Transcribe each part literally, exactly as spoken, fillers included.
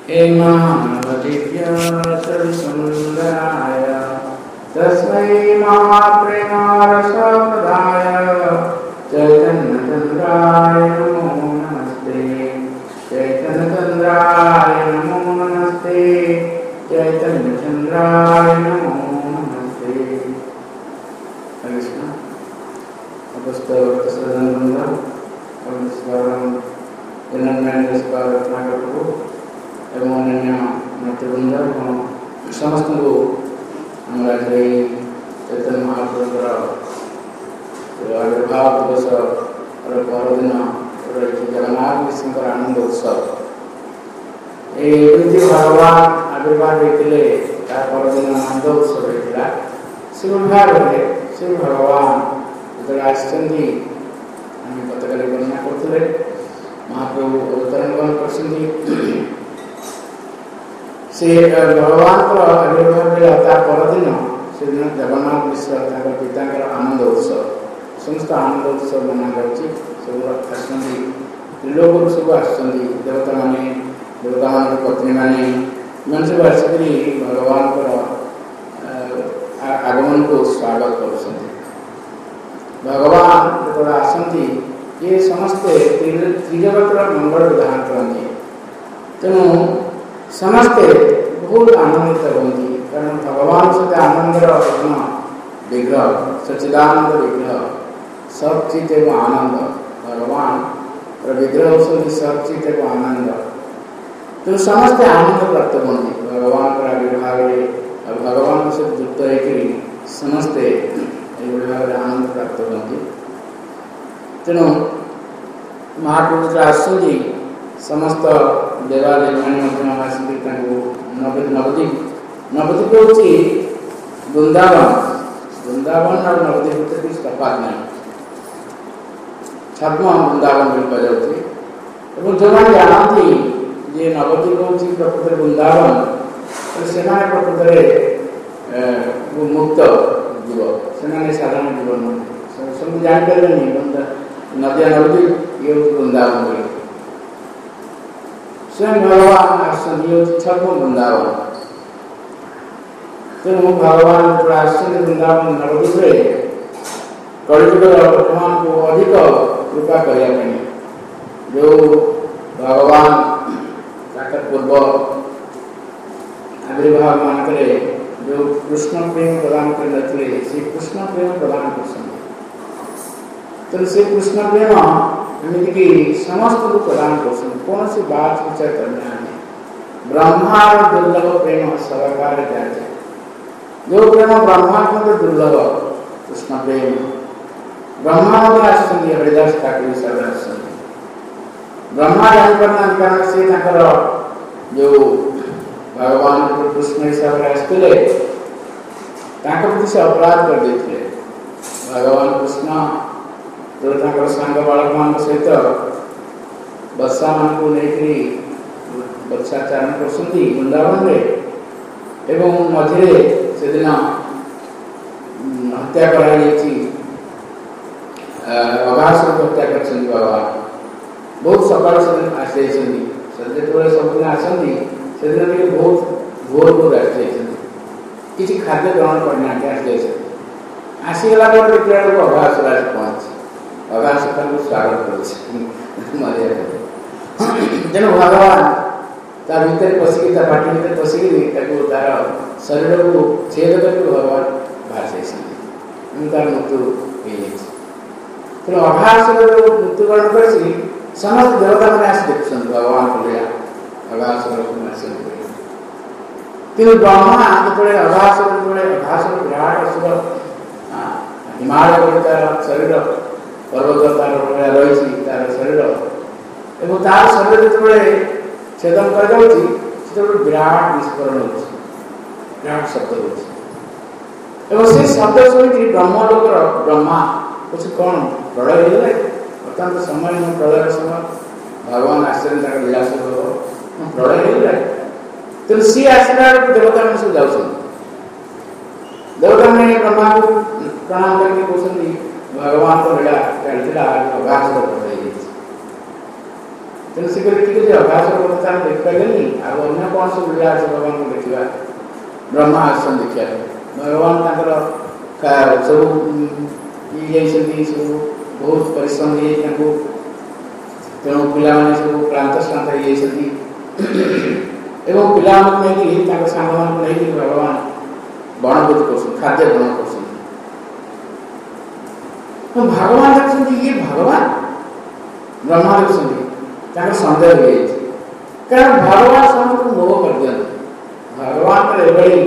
हेमावतीभ्यः तस्मै महाप्रेमारसप्रदाय चैतन्यचन्द्राय नमो नमस्ते चैतन्यचन्द्राय नमो नमस्ते चैतन्यचन्द्राय नमो नमस्ते। कृष्ण अपस्तवत्सदनंद अवस्वरम रत्नाकरु एवं अन्य मतवृंद समस्त को हमारे चैतन्य महाप्रभुर आविर्भाव दिवस और पर्वदिन जगन्नाथ मिश्र आनंद उत्सव ये भगवान आविर्भाव होते पर्वदिन आनंद उत्सव होता शिव विभाग शिव भगवान जो आसि पताका वर्णना करते महाप्रभु अवतरण कर से भगवान आविर्भाव परदिन से दिन जगन्नाथ मिश्र पिता आनंद उत्सव समस्त आनंद उत्सव मना जाऊँगी सब त्रिलोक सब आसवता मैंने देवता मान पत्नी मैंने मैं सब आसिक भगवान आगमन को स्वागत कर भगवान जो आसती ये समस्ते त्रिजगतर मंगल विधान करती तेणु समस्ते बहुत आनंदित होती कारण भगवान सहित आनंदर विग्रह सच्चिदानंद विग्रह सचित एवं आनंद भगवान विग्रह होती सचित एवं आनंद तेणु समस्ते आनंद प्राप्त होती भगवान आविर्भाव भगवान सहित युक्त होकर समस्ते भाव आनंद प्राप्त होती तेणु महाप्रभु जो आसुँच समस्त देवादेवी मैंने आसिक नवदीप नवदीप नवदीप हूँ वृंदावन वृंदावन और नवदीप किसी तफात नहीं छद्म वृंदावन बोल जाऊँगी जो मैंने जानती जे नवदीप हूँ प्रकृत वृंदावन से प्रकृत मुक्त जीव से साधारण जीवन सब जापर नदिया नवदीप ये वृंदावन बोले स्वयं भगवान आसने छद्म वृंदावन तेणु भगवान जो आसने वृंदावन नवदीप कलिजुगर वर्तमान को अधिक कृपा करने जो भगवान पूर्व आविर्भाव मानक जो कृष्ण प्रेम प्रदान करते से कृष्ण प्रेम प्रदान कर तेणु से कृष्ण प्रेम एमती समस्त को प्रदान कर कौन सी बात विचार करना है ब्रह्मा दुर्लभ प्रेम सरकार जाए जो प्रेम ब्रह्मा दुर्लभ कृष्ण प्रेम ब्रह्मा हरिदास ठाकुर हिसाब से ब्रह्मा जापार कारण से जो भगवान कृष्ण हिसाब से आसते प्रति से अपराध कर देते भगवान कृष्ण जो सांग बालक मान सहित बत्सा मान को लेकर बत्साचारण कर वृंदावन में एवं मझे से दिन हत्या कर अघासुर को हत्या कर भगवान बहुत सकाल से आसी जो सबदिन आसती से दिन बहुत भोर भोर आसी किसी खाद्य ग्रहण करना आसी आसीगला देखा अघासुर आस पहुँची अघासुर को स्वागत कर तेणु भगवान तार भीतर पशिकी पाटी भीतर पशिकी तार शरीर को छेद करके भगवान बाहर तार मृत्यु हो तेणु अघासुर मृत्युवरण कर समस्त देवता मैंने आस देख भगवान को लिया अघासुर तेणु ब्रह्मा जो अघासुर जो अघासुर विराट असुर हिमालय तार शरीर पर्वत तार रही तार शरीर एवं तार शरीर जो छेदन कर विराट विस्फोरण हो विराट शब्द हो शब्द शुणी ब्रह्मलोकर ब्रह्मा कुछ कौन प्रलय हो बर्तमान तो समय प्रलय समय भगवान आश्चर्य विलास प्रलय हो तेणु सी आसला देवता मैंने सब जाऊँ देवता मैंने ब्रह्मा को प्रणाम करके कहते भगवान को लीला चलता अघासुर तेणु से किसी अभ्यास करते आम देखिपारे आउ अन्य कौन सब लीला अच्छे भगवान को देखा ब्रह्मा आसन देखा भगवान सब ये सब बहुत परिश्रम ये तेणु पिला सब क्लांत श्रांत एवं पिला नहीं सांग मान नहीं भगवान बणभोज कर खाद्य ग्रहण कर भगवान देखते ये भगवान ब्रह्मा देखते सन्देह हो कारण भगवान समस्त मोह कर दिखते भगवान एभली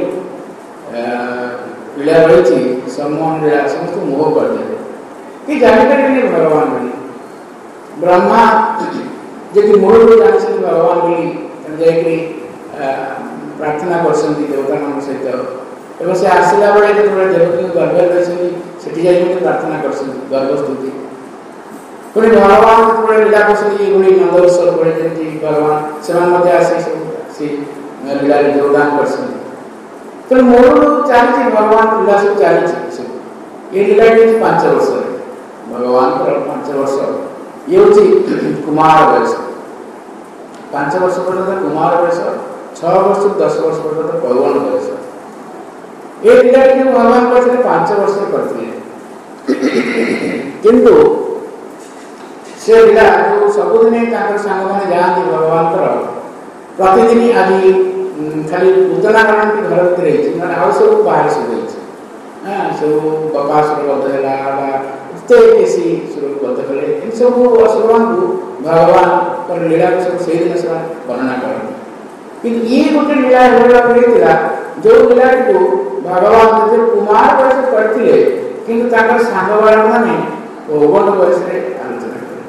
लीला रही सम्मोहन लीला समस्त मोह कर दिए कि जापारे भगवान बोली ब्रह्मा जी मूल जानी भगवान बोली प्रार्थना कर देवता मान सहित एवं से आसला बेले जो देवकी गर्भ रही से प्रार्थना कर गर्भस्तुति पुणी भगवान जो लीला कर नंदोत्सव पड़े भगवान से आसी लीला योगदान कर तो मूल चली भगवान लीला सब चली ये लीला पांच वर्ष भगवान पांच वर्ष ये हूँ कुमार बयस पांच वर्ष पर्यटन कुमार बयस छह वर्ष दस वर्ष पर्यटन पौगण बयस ये लीला भगवान करते पांच वर्ष करते किंतु से लीला जो सबुदिन सांग मैंने जाती भगवान प्रतिदिन आज खाली पूजना कारण घर भर रही आउ सब बाहर सब सब बकासुर बध है केसी सुरबद्ध कले इन सब असुरवान को भगवान लीला को सब से दिन से वर्णना करते ये गोटे लीला होता जो लीला को भगवान जो कुमार बयस करते किंतु सांग बालक मैंने पौगण बयस आलोचना करें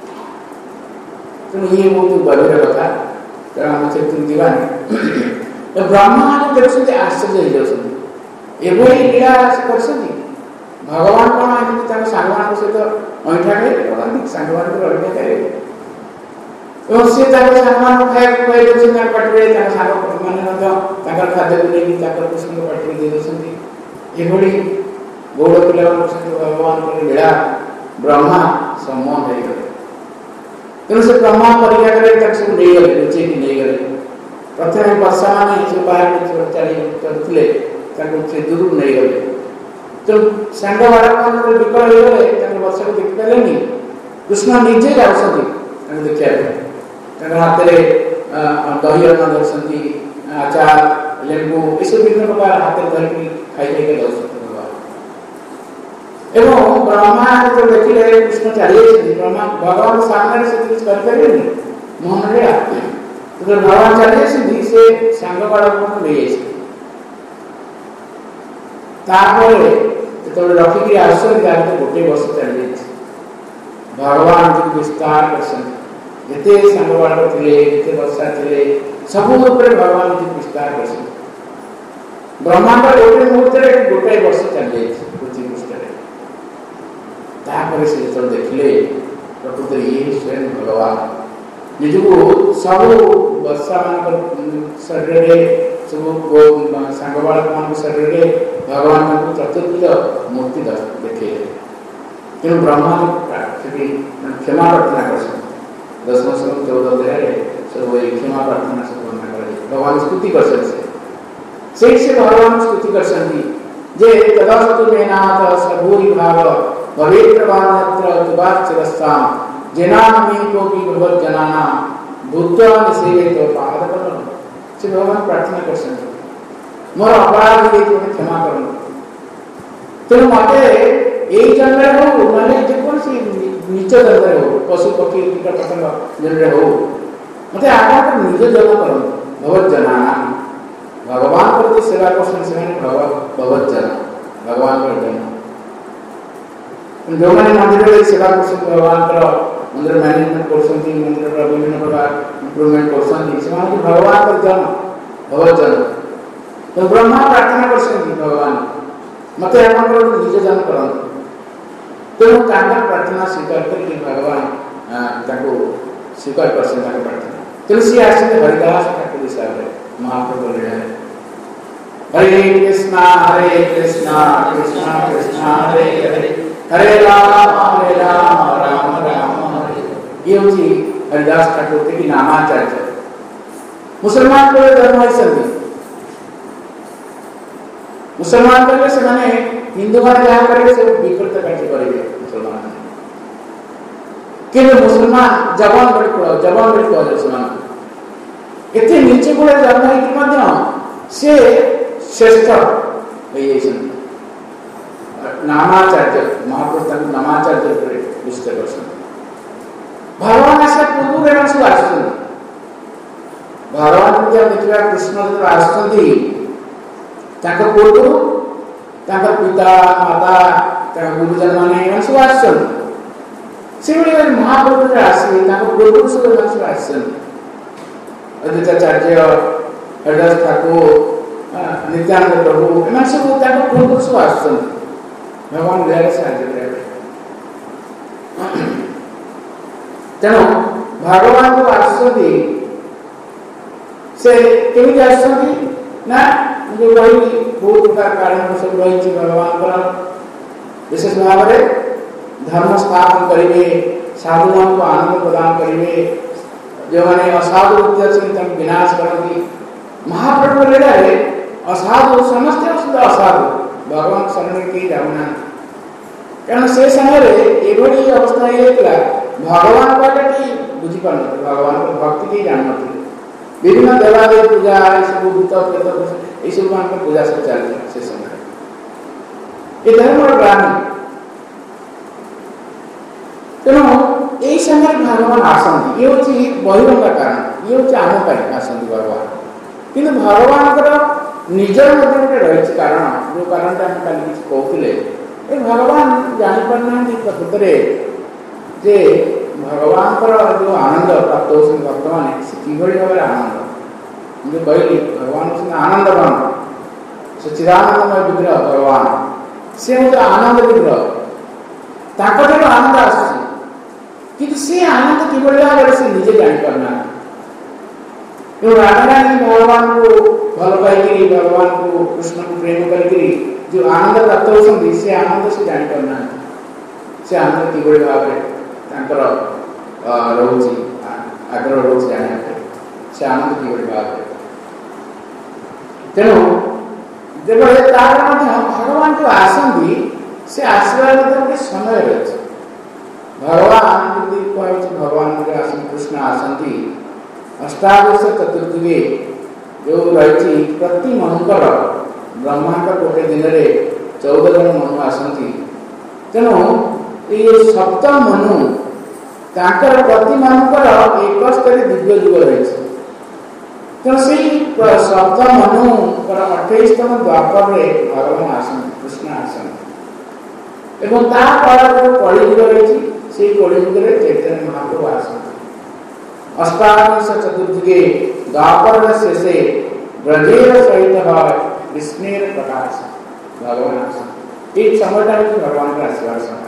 तेणु ये बहुत गभीर कथा कारण से दिवानी ब्रह्मा देखते आश्चर्य हो जाती लीला कर भगवान कौन सांग मान सहित अंठा खाई सांग मान अड़िया खाए सी सांग मान खाया खुआई दे पाटे सांग मैंने खाद्य को लेकिन कृष्ण पाटे दे दे गौड़ पिला भगवान लीला ब्रह्मा सम्मोहन हो गए तेणु से ब्रह्मा परीक्षा कर सब नहीं गले लुचेक नहीं गले प्रथम वर्षा मान सब बाहर चलते से दूर नहीं गले तो सांग बालक विकल हो गए वर्षा को देखिपारे कृष्ण निजे जाऊँ देखा हाथ में दही अन्न दौरान आचार लेंबू ये सब विभिन्न प्रकार हाथ में धरिकी खाई जाऊँ एवं ब्रह्मा जो देखिले कृष्ण चली ब्रह्मा भगवान सामने से कुछ करते मोहन लीला तो भगवान चली से सांग बालक को ले जो रखिक आसुरी गोटे वर्ष चली भगवान जो विस्तार करते सांग बालक थे वर्षा थे सब भगवान जो विस्तार कर ब्रह्मांड गोटे मुहूर्त गोटे वर्ष चली पृथ्वी पृष्ठ से जो देखिले प्रकृत ये स्वयं भगवान निजको सब वर्षा मान शरीर सब सांग बालक मान शरीर भगवान को चतुर्विध मूर्ति देखे तेणु ब्रह्मा क्षमा प्रार्थना कर दसम श्लोक चौदह अध्याय सब क्षमा प्रार्थना से वर्णना कर भगवान स्तुति कर से भगवान स्तुति कर जे तदस्तु मे नाथ सबूरी भाव भवेत्रवान्यत्र तुबाच्चरस्तां जेनामीकोऽपि भगवज्जनानां भूत्वा निसेवेत पादपद्मं से भगवान प्रार्थना कर मोर अपराध ये क्षमा कर तेणु मत यही जन्म हो माने जेकोसी नीच जन्म हो पशु पक्षी कीट पतंग जन्म हो मत आप निज जन्म कर भगवज्जनानां भगवान प्रति सेवा कर भगवज्जन भगवान कर जन्म जो मैंने मंदिर सेवा कर भगवान मंदिर मैनेजमेंट कर मंदिर विभिन्न प्रकार इम्प्रूवमेंट कर भगवान का जन्म भगवज्जन तो ब्रह्मा प्रार्थना कर भगवान मत निज जन्म कर तेणु प्रार्थना स्वीकार करके भगवान स्वीकार कर प्रार्थना तेणु सी आस हरिदास ठाकुर हिसाब से महाप्रभु लीला हरे कृष्णा हरे कृष्णा कृष्णा कृष्णा हरे हरे हरे राम हरे राम राम राम हरे ये हूँ हरिदास ठाकुर थे कि नामाचार्य मुसलमान को धर्म होइसंती मुसलमान कले से माने हिंदू माने जहाँ करे से विकृत कार्य करेंगे मुसलमान के मुसलमान जवान बड़ी को जवान बड़ी को मुसलमान इतने नीचे को जन्म है कि मध्य से श्रेष्ठ ये नामाचार्य महापुरुष नामाचार्य विस्तार कर भगवान ऐसा पूर्व रहना सब आसुन भगवान जब देखिए कृष्ण जब आसुंदी ताका पूर्व ताका पिता माता ताका गुरुजन माने इन सब आसुन सिविल वाले महापुरुष आसुन ताका पूर्व सब इन सब आसुन अद्वैताचार्य हरिदास ठाकुर नित्यानंद प्रभु इन सब ताका पूर्व सब आसुन भगवान गया से आगे रहे तेणु भगवान को आसुदी से केमी आसुदी ना जो वही बहुत प्रकार कारण सब रही भगवान पर विशेष भाव में धर्म स्थापन करेंगे साधु को आनंद प्रदान करेंगे जो मैंने असाधु से विनाश करेंगे महाप्रभु ले रहे असाधु समझते हो असाधु भगवान शरण के जाऊना कारण से समय एभली अवस्था ये भगवान बाटे बुझी पार भगवान को भक्ति के जान विभिन्न देवादेव पूजा सब भूत प्रेत ये सब मान पूजा सब चलती से समय ये धर्म और ग्रामीण तेणु यही समय भगवान आसती ये हूँ बहिरंग कारण ये हूँ आम पर आसती भगवान कि भगवान निजर मध्य गोटे रही कारण जो कारण कल कहते भगवान जापाना प्रकृत जे भगवान जो आनंद प्राप्त हो भक्त मैंने कि भाव आनंद जो कहली भगवान आनंदवान सच्चिदानंदमय विग्रह भगवान से हूँ आनंद विग्रह आनंद आसुच्च सी आनंद कि भाव से निजे जापारना राधा रानी भगवान को भल पाई भगवान को कृष्ण को प्रेम करके जो आनंद प्राप्त होती से आनंद से जापारना से आनंद कि भाव रोचे आग्रह रोचे जाना से आनंद कि भाव तेणु जब भगवान जो आसती से आसवार गोटे समय रही भगवान भगवान कृष्ण आसती अष्टादश चतुर्थी जो रही प्रति मनुकर ब्रह्मांड गोटे दिन में चौदह जन मनु आसती तेणु ये सप्त मनु तांकर प्रति मनुकर एकस्तरी दिव्य जुग रही तेणु से सप्त मनु अठाईसतम द्वापर में भगवान आसती कृष्ण आसती एवं कलिजुग रही से कलिजुग चैतन्य महाप्रभु आसती अष्टादश चतुर्थी द्वापर शेषे ब्रजेर सहित विष्णुर प्रकाश भगवान आसती एक समय भगवान का आशीर्वाद समय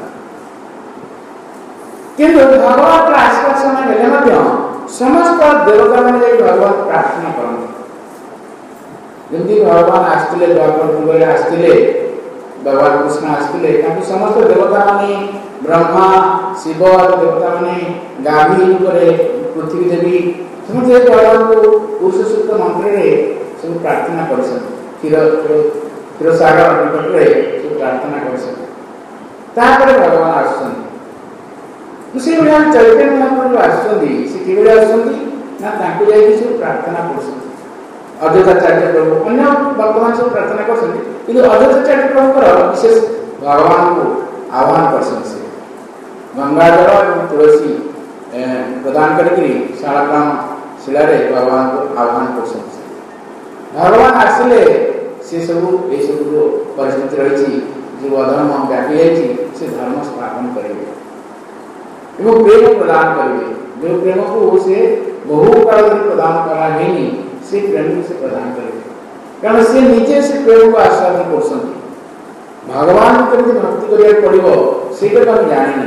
किंतु भगवान का आशीर्वाद समय हेले समस्त देवता मैंने भगवान प्रार्थना करते जमी भगवान आसते द्वापर युग आसते भगवान कृष्ण आसते समस्त देवता माने ब्रह्मा शिव देवता माने गाभी पृथ्वी देवी समझे भगवान को पुरुष सूक्त मंत्र सब प्रार्थना कर क्षीर क्षीर सागर निकट में सब प्रार्थना कर भगवान आसुच्च चैतन्य महाप्रभु आसुच्च सब प्रार्थना कर अद्वैताचार्य प्रभु अन्य भक्तमान सब प्रार्थना कर अद्वैताचार्य प्रभु विशेष भगवान को आह्वान कर गंगाजल और तुलसी प्रदान करके शालाग्राम शिला भगवान को आह्वान कर भगवान आसिले से सब ये सब जो परिस्थिति रही जो अधर्म व्यापी से धर्म स्थापन करेंगे एवं प्रेम प्रदान करेंगे जो प्रेम को से बहु काल प्रदान करा नहीं से प्रेम से प्रदान करेंगे कारण से नीचे से प्रेम को आस्वादन कर भगवान को भक्ति करिया पड़ो से जानी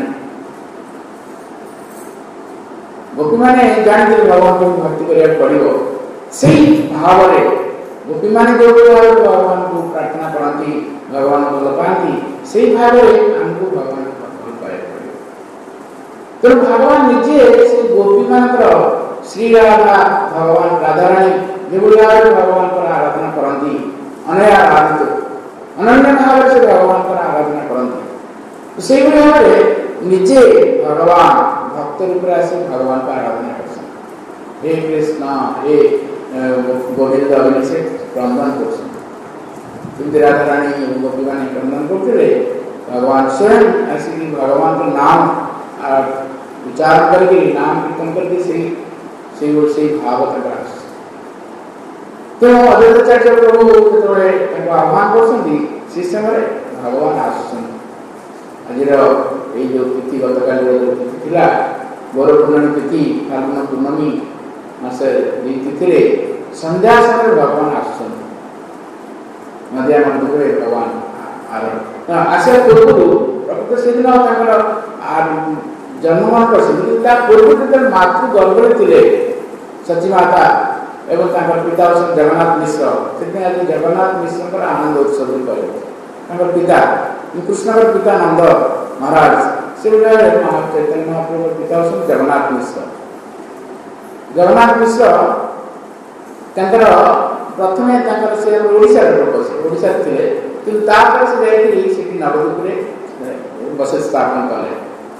गोपी मैंने जानते भगवान को भक्ति करिया पड़ो से भाव गोपी मैंने जो भाव भगवान को प्रार्थना करती भगवान को भल पाती से भाव आमको भगवान को भल पाए पड़ो तेणु भगवान निजे से गोपी मानकर श्री राधा भगवान राधाराणी जेभଳି भगवान आराधना करती अनया आराधित अनन्य भाव से भगवान आराधना करती से भाव निजे भगवान भक्त रूप आसी भगवान का आराधना कर हे कृष्ण हे गोविंद अभिषेक क्रंदन कर राधा रानी गोपी मान क्रंदन करते भगवान स्वयं आसिक भगवान का नाम उच्चारण करके नाम कीर्तन करके सही से से भाव तक तो अद्वैताचार्य प्रभु जो आह्वान कर समय भगवान आसुन आज जो तिथि गत काल जो तिथि था गौर पूर्णमी तिथि फाल्गुन पूर्णमी मास तिथि संध्या समय भगवान आसुन नदिया मंदिर में भगवान आसा पूर्व प्रकृत से दिन जन्मग्रहण कर पूर्व जो मातृ गर्भरे थे सची माता एवं पिता होती जगन्नाथ मिश्र से आज जगन्नाथ मिश्र आनंद उत्सव कहे पिता कृष्ण पिता नंद महाराज से चैतन्य महाप्रभु पिता होती जगन्नाथ मिश्र जगन्नाथ मिश्र प्रथम से ओडिशा लोक से ओडिशा थे कि नवद्वीप बस स्थापन कले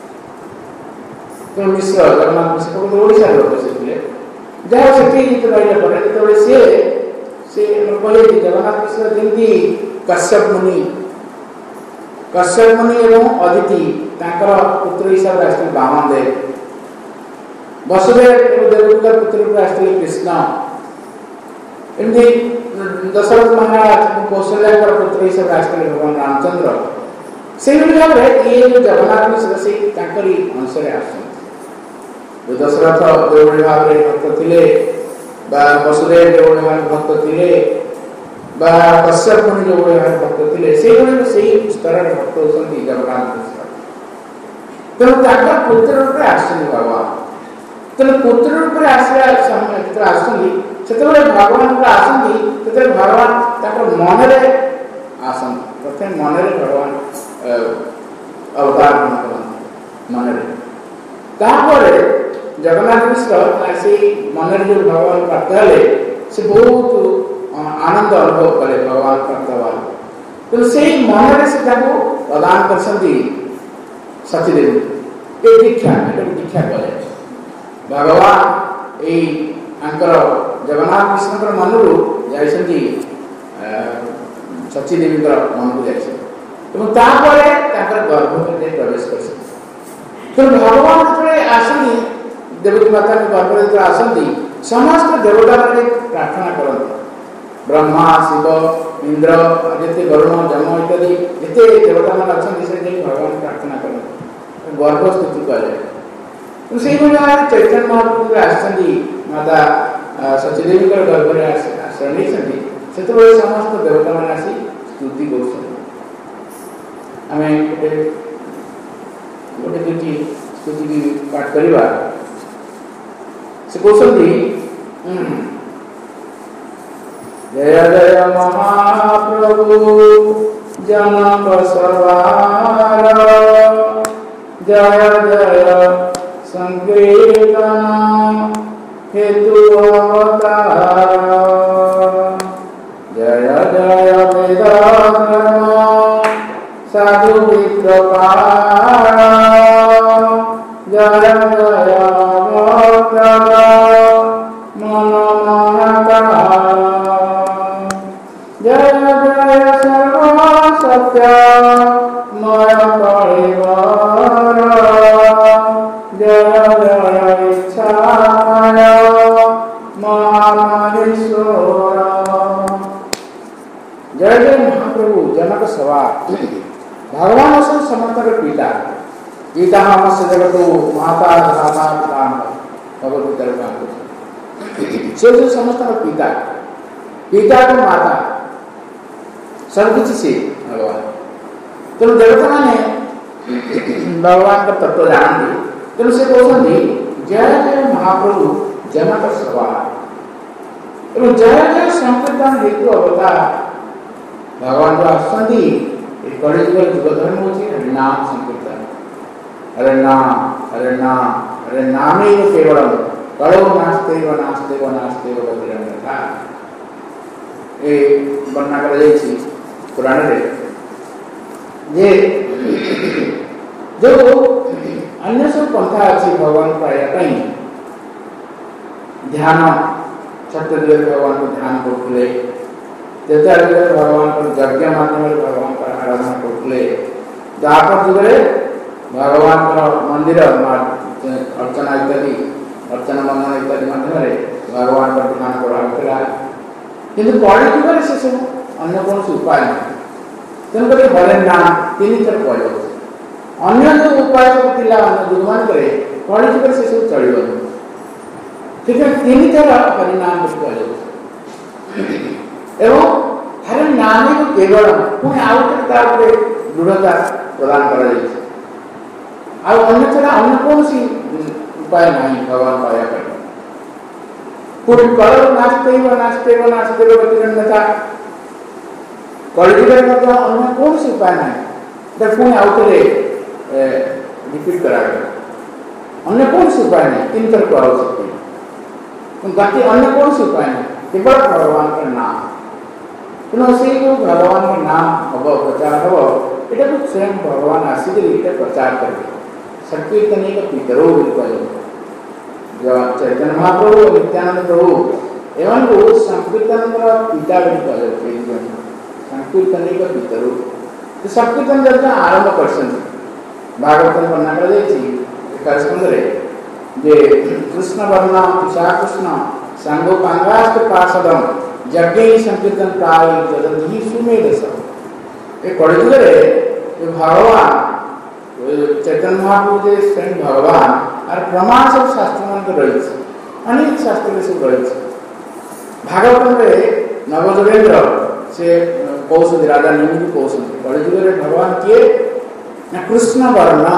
तो मिश्र जगन्नाथ मिश्र ओडिशा लोक से जहाँ से रहा सी से कहे जगन्नाथ मिश्र जमी कश्यप मुनि कश्यप मुनि एवं अदिति पुत्र हिसाब से आसते वामन देव वसुदेव देवकी पुत्र रूप आसते कृष्ण एमती दशरथ महाराज कौशल्या पुत्र हिसाब से आसते भगवान रामचंद्र से भाव में ये जो जगन्नाथ मिश्र से अंश आस जो दशरथ जो भाव में भक्त थे वसुदेव जो भाव भक्त थे कश्यप मुनि जो भाव भक्त थे से स्तर भक्त होती जगन्नाथ मिश्र तेणु पुत्र रूप आसुन भगवान तेणु पुत्र रूप आसला आसुँच भगवान आसती भगवान मन आसन प्रथम मन भगवान अवतार मन जगन्नाथ मिश्र से मन जो भगवान प्राप्त हेले से बहुत आनंद अनुभव कले भगवान प्राप्त हवा तेणु से मन से प्रदान कर सतीदेवी ये दीक्षा दीक्षा कले भगवान यही जगन्नाथ मिश्र मन रू जा सतीदेवी मन को जापर गर्भ में प्रवेश कर तेणु भगवान जो आसती देवकी माता गर्भ जो आसती समस्त देवता मैंने प्रार्थना करते ब्रह्मा शिव इंद्र जिते वरुण जम इत्यादि जिते देवता मान अच्छा से भगवान प्रार्थना करते गर्भ स्तुति कहे से चैतन्य महाप्रभु आसती माता सचीदेवी गर्भ में आश्रय नहीं से समस्त देवता मैंने आसी स्तुति कर गोटे दुटी स्तुति की पाठ करवा से कहते जय जय महाप्रभु जनक सवार जय जय संकीर्तन हेतु अवतार जय जय वेदाधर्म साधु विप्रकार जय जय मन महाकार जय जय सर्व सत्य मय परिवार जय जय इच्छाय महामहेश्वर जय जय महाप्रभु जनक सवार भगवान समस्त पिता गीता हमसे जगत माता धाता पिता भगवदगीता से जो समस्त पिता पिता को माता सबकिछ से भगवान तेणु देवता मैंने भगवान का तत्व जानते तेणु से कहते जय जय महाप्रभु जनक सवार एवं जय जय संकीर्तन हेतु अवतार भगवान जो आसती कलिजुग युग धर्म होची नाम संकीर्तन हरे नाम अरे नाम अरे नामे केवलम कलो नास्ते व नास्ते व नास्ते व गतिरन्यथा ए वर्णना कराଯାଇଛି पुराण रे जे जो अन्य सब पंथा अछि भगवान पाया पई ध्यान सत्यदेव भगवान को ध्यान करथले जते भगवान को यज्ञ माध्यम रे भगवान को आराधना करथले द्वापर जुग रे भगवान को मंदिर अर्चना इत्यादि अर्चना मंगन इत्यादि माध्यम रे भगवान को ध्यान कराउथला किंतु कଳି जुग रे से सब अन्य कौन उपाय नहीं तेन कर हरे नाम तीन थर कहल अन्य जो उपाय सब थिला अन्य जुग मान करे कଳି जुग रे से सब चलिबो ठीक है तीन थर हरि नाम कहल एवं हरे नाम को केवल पुणे आउट तार दृढ़ता प्रदान करा जाय आ अन्य छड़ा अन्य कौन सी उपाय नहीं भगवान पाया कर पूरी कल नाचते व नाचते व नाचते व गतिरन्यथा कलिजुग में तो अन्य कौन सी उपाय नहीं तो पुणे आउटरे रिपीट करा गया अन्य कौन सी उपाय नहीं तीन तरह को हो सकती है बाकी अन्य कौन सी उपाय नहीं केवल भगवान का नाम पुनः से जो भगवान का नाम हम प्रचार हम ये तो स्वयं भगवान आसिक प्रचार करेंगे संकीर्तन का पितरो जो चैतन्य महाप्रभु नित्यानंद प्रभु एवं को संकीर्तन का पिता भी कहते संकीर्तन का पितरो तो संकीर्तन जब आरंभ कर भागवतन वर्णना कर करस्पंद रे जे कृष्ण वर्ण तुषा कृष्ण सांगोपांगास्त पार्षदम यज्ञ संकीर्तन प्राय जदन्ति सुमेधस ए कलिजुग रे भगवान चैतन्य महाप्रभु जे स्वयं भगवान और प्रमाण सब शास्त्र मन रही अनेक शास्त्र सब रही भागवत में नवजोगेन्द्र से कौशल राजा निमित्त कौशल कलिजुग रे भगवान किए ना कृष्ण वर्ण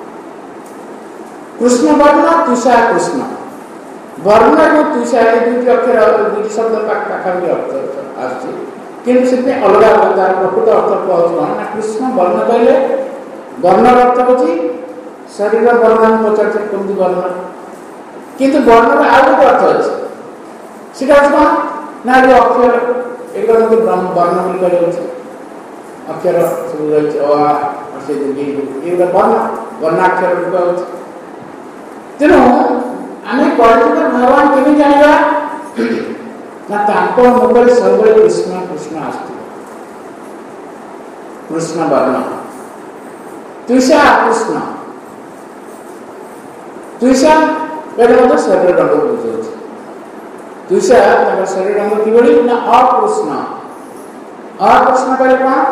कृष्ण वर्ण तुषा कृष्ण वर्ण को तुषा दुईटी अक्षर दुईटी शब्द पाखापाखि अर्थ आसछि किंतु से अलग अलग तार प्रकृत अर्थ कहउछ ना कृष्ण वर्ण कहले वर्ण अर्थ होछि शरीर वर्ण पचार कमति वर्ण किंतु वर्ण रे आउ अर्थ अछि सेटा अछि ना जो अक्षर एकदम तो ब्रह्म वर्ण बोली कहले अक्षर सब रहछि अ आ से दि ये वर्ण वर्णाक्षर कहउछ तेनो आमे कलिजुग भगवान केमि जानिबा ना तांको मुखरे सबले कृष्ण कृष्ण आस्ति कृष्ण वर्ण तुषा कृष्ण तुषा बेले मतलब शरीर रंग बुझे तुषा तब शरीर रंग की बड़ी ना अकृष्ण अकृष्ण कहले कौन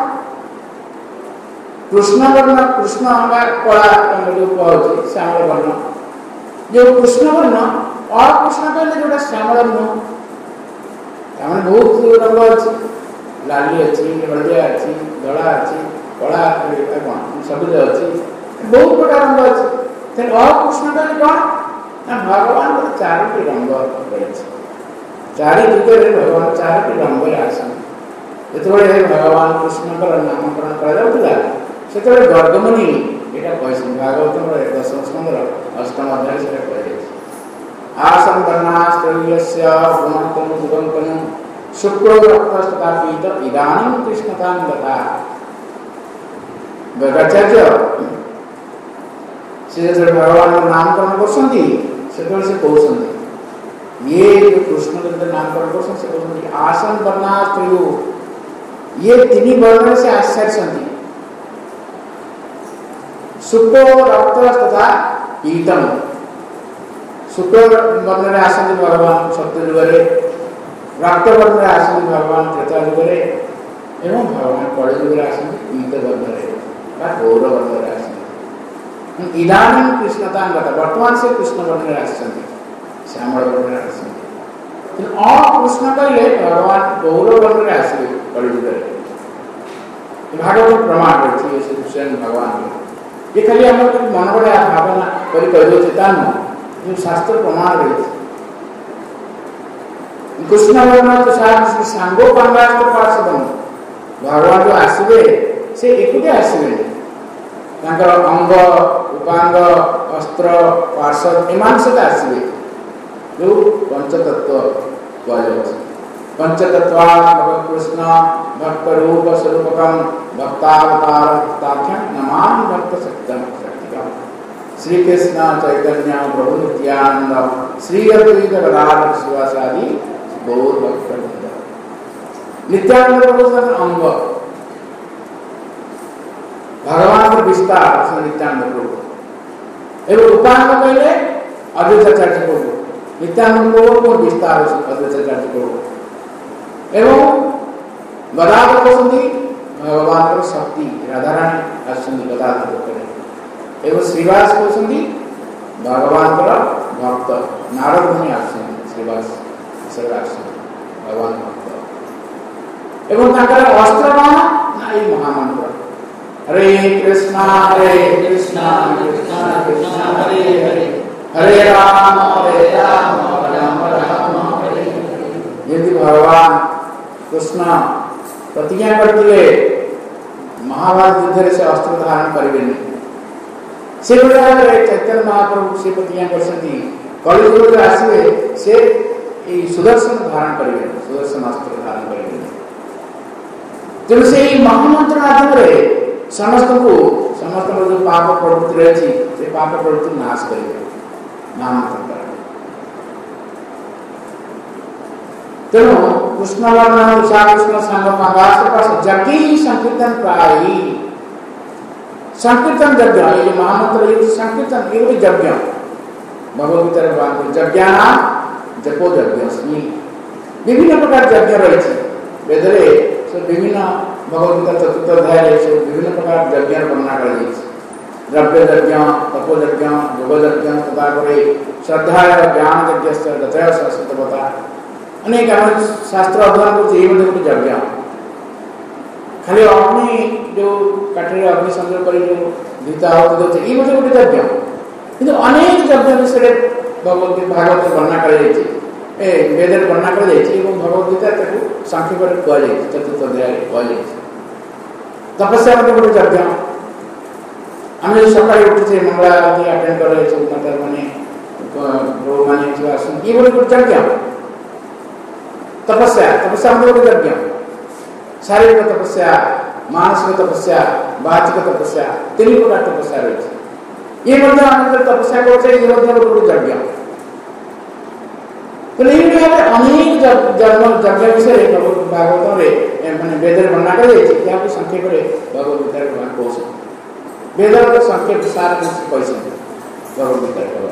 कृष्ण वर्ण कृष्ण हमार कला जो कहउछ श्यामल वर्ण जो कृष्ण वर्ण अकृष्ण कहले जोटा श्यामल वर्ण तामने बहुत रंग अछि लाली अछि हळदिया अछि धला अछि कला कौन सबुज अछि बहुत प्रकार रंग अछि तेन अकृष्ण कहले कौन ना भगवान को चारोटी रंग अछि चारि जुग रे भगवान चारोटी रंग रे आसन जेतबे भगवान कृष्ण का नामकरण करा जाउतला सेतबे गर्गमुनि एटा कहै भागवत रे दशम स्कंद अष्टम अध्याय से कहै आसन वर्णास्त्रयस्य गुणकम सुगंकम शुक्रो रक्तस्तथा पीत इदानीं कृष्णतां गता गगाचार्य से जब भगवान का नामकरण करसंती सेतबे से कहउसंती ये जो कृष्ण का नामकरण करसंती से कहउसंती आसन वर्णास्त्रयो ये तीन वर्ण से आश्चर्य संति शुक्र रक्त तथा पीतम शुक्र वर्ण रे आसन भगवान सत्य युग रे रक्त वर्ण रे आसन भगवान त्रेता युग रे एवं भगवान कलि युग रे आसन पीत वर्ण रे बा गौर वर्ण रे आसन इदानीं कृष्णतां गता वर्तमान से कृष्ण वर्ण रे आसन श्यामल वर्ण रे आसन अ कृष्ण कहले भगवान गौर वर्ण रे आसन कलि युग रे भागवत प्रमाण अछि से स्वयं भगवान ये खाली हम मन बड़े भावना करी कहलो चेतन जो शास्त्र प्रमाण रही कृष्ण वर्ण तो साथ सांगो पांगास्त पार्षदम भगवान जो आसीबे से एकुटे आसीबे तांकर अंग उपांग अस्त्र पार्षद एमान से आसवे जो पंचतत्व कह पंचतत्वात् भगवत कृष्ण भक्त रूप स्वरूपकम भक्तावतार भक्ताख्यम नमामि भक्त सत्यम शक्तिकम श्री कृष्ण चैतन्य प्रभु नित्यानंद श्री अद्वैत गदाधर शिवासादि गौर भक्त नित्यानंद प्रभु का अंग भगवान का विस्तार नित्यानंद प्रभु एवं उपांग कहले अद्वैताचार्य प्रभु नित्यानंद प्रभु को विस्तार अद्वैताचार्य प्रभु एवं गदाधर कहते भगवान शक्ति राधाराणी आसुंदी गदाधर करे एवं श्रीवास कहते भगवान भक्त नारद मुनि आसुंदी श्रीवास भगवान भक्त एवं अस्त्र ना महामंत्र हरे कृष्णा हरे कृष्णा कृष्णा कृष्णा हरे हरे हरे राम हरे राम राम राम हरे यदि भगवान कृष्ण प्रतिज्ञा करते महाभारत युद्ध से अस्त्र धारण करेंगे से चैतन्य महाप्रभु से प्रतिज्ञा कर कलियुग आसवे से सुदर्शन धारण करेंगे सुदर्शन अस्त्र धारण करेंगे तेणु से महामंत्र माध्यम समस्त को समस्त जो पाप प्रवृत्ति रही से पाप प्रवृत्ति नाश करेंगे महामंत्र तेणु कृष्ण वर्ण उषा कृष्ण संगम आकाश जगी संकीर्तन प्रायी संकीर्तन यज्ञ ये महामंत्र ये संकीर्तन ये भी यज्ञ भगवत गीता यज्ञानाम जपो यज्ञ विभिन्न प्रकार यज्ञ रही वेदरे सब विभिन्न भगवत गीता चतुर्थ अध्याय रही विभिन्न प्रकार यज्ञ वर्णना कर द्रव्य यज्ञ तपो यज्ञ योग यज्ञ तथा श्रद्धा ज्ञान यज्ञ रचय संस्कृतवता अनेक शास्त्र अध्ययन को यज्ञ खाली अग्नि जो काठे अग्नि संयोग कर गीता होते ये गोटे यज्ञ किंतु अनेक यज्ञ विषय भगवत भागवत वर्णना कर वेद वर्णना कर भगवत गीता संक्षेप कहुई चतुर्थ अध्याय कहुई तपस्या गोटे यज्ञ आम जो सकाल उठे मंगला आरती अटेंड कर मैंने ये गोटे यज्ञ तपस्या तपस्या गोटे यज्ञ शारीरिक तपस्या मानसिक तपस्या वाचिक तपस्या तीन प्रकार तपस्या रही ये तपस्या करते यज्ञ अनेक यज्ञ विषय भागवत मैंने वेद वर्णना कर संक्षेप भगवत गीता कौन वेद संक्षेप सार कैसे भगवत गीता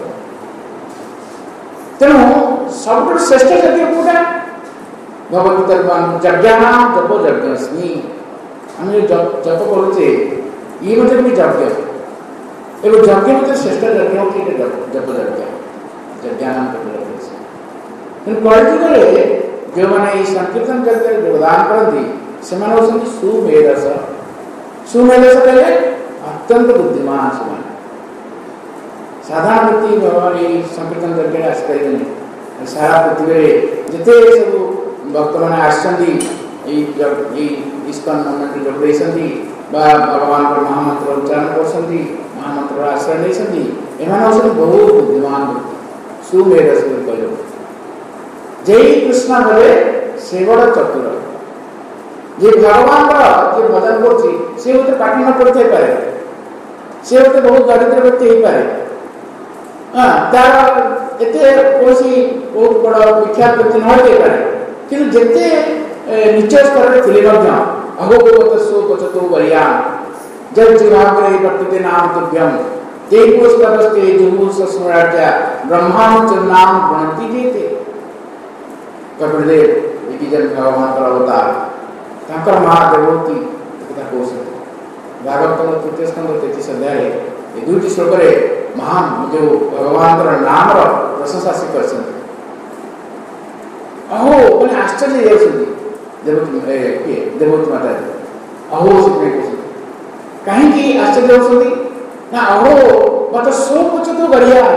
तेणु सब श्रेष्ठ यज्ञ कौटा भगवत गीता यज्ञानाम जपो यज्ञ आम जप करुचे ये भी यज्ञ एवं यज्ञ मध्य श्रेष्ठ यज्ञ होती जप यज्ञ यज्ञानाम जप यज्ञ कलिजुग जो मैंने संकीर्तन करते योगदान करती से सुमेधस सुमेधस कहले अत्यंत बुद्धिमान से साधारण व्यक्ति भगवान ये संकीर्तन करके आसपारे सारा पृथ्वी जिते सब भक्त मैंने आसछंती इस्कन मूवमेंट जो रही भगवान पर महामंत्र उच्चारण करछंती महामंत्र आश्रय नहीं एमाने बहुत बुद्धिमान व्यक्ति सुमेधस कहले जय कृष्ण बोले से बड़ चतुर जे भगवान जे भजन करछि से होते पाठ न पढ़ते पारे से होते बहुत दरिद्र व्यक्ति हो पारे हां तार एते कोसी बहुत बड़ विख्यात व्यक्ति न होते पारे किंतु जते नीच स्तर रे थिले मध्य अहोगवत सो पचतो वरिया जब जीवाग्रे वर्तते नाम तुभ्यम ते पुष्पस्ते जुहु सस्मराज्य ब्रह्मांड नाम गणति देते कपिलदेव विजन भगवान का अवतार ताकर महादेवती कथा कहते भागवत तृतीय स्कंद तैतीस अध्याय ये दुईटी श्लोक महान जो भगवान नाम प्रशंसा से कर अहो मैंने आश्चर्य देवती देवती माता अहो से कहीं आश्चर्य होती ना अहो मत सो कुछ तो बढ़िया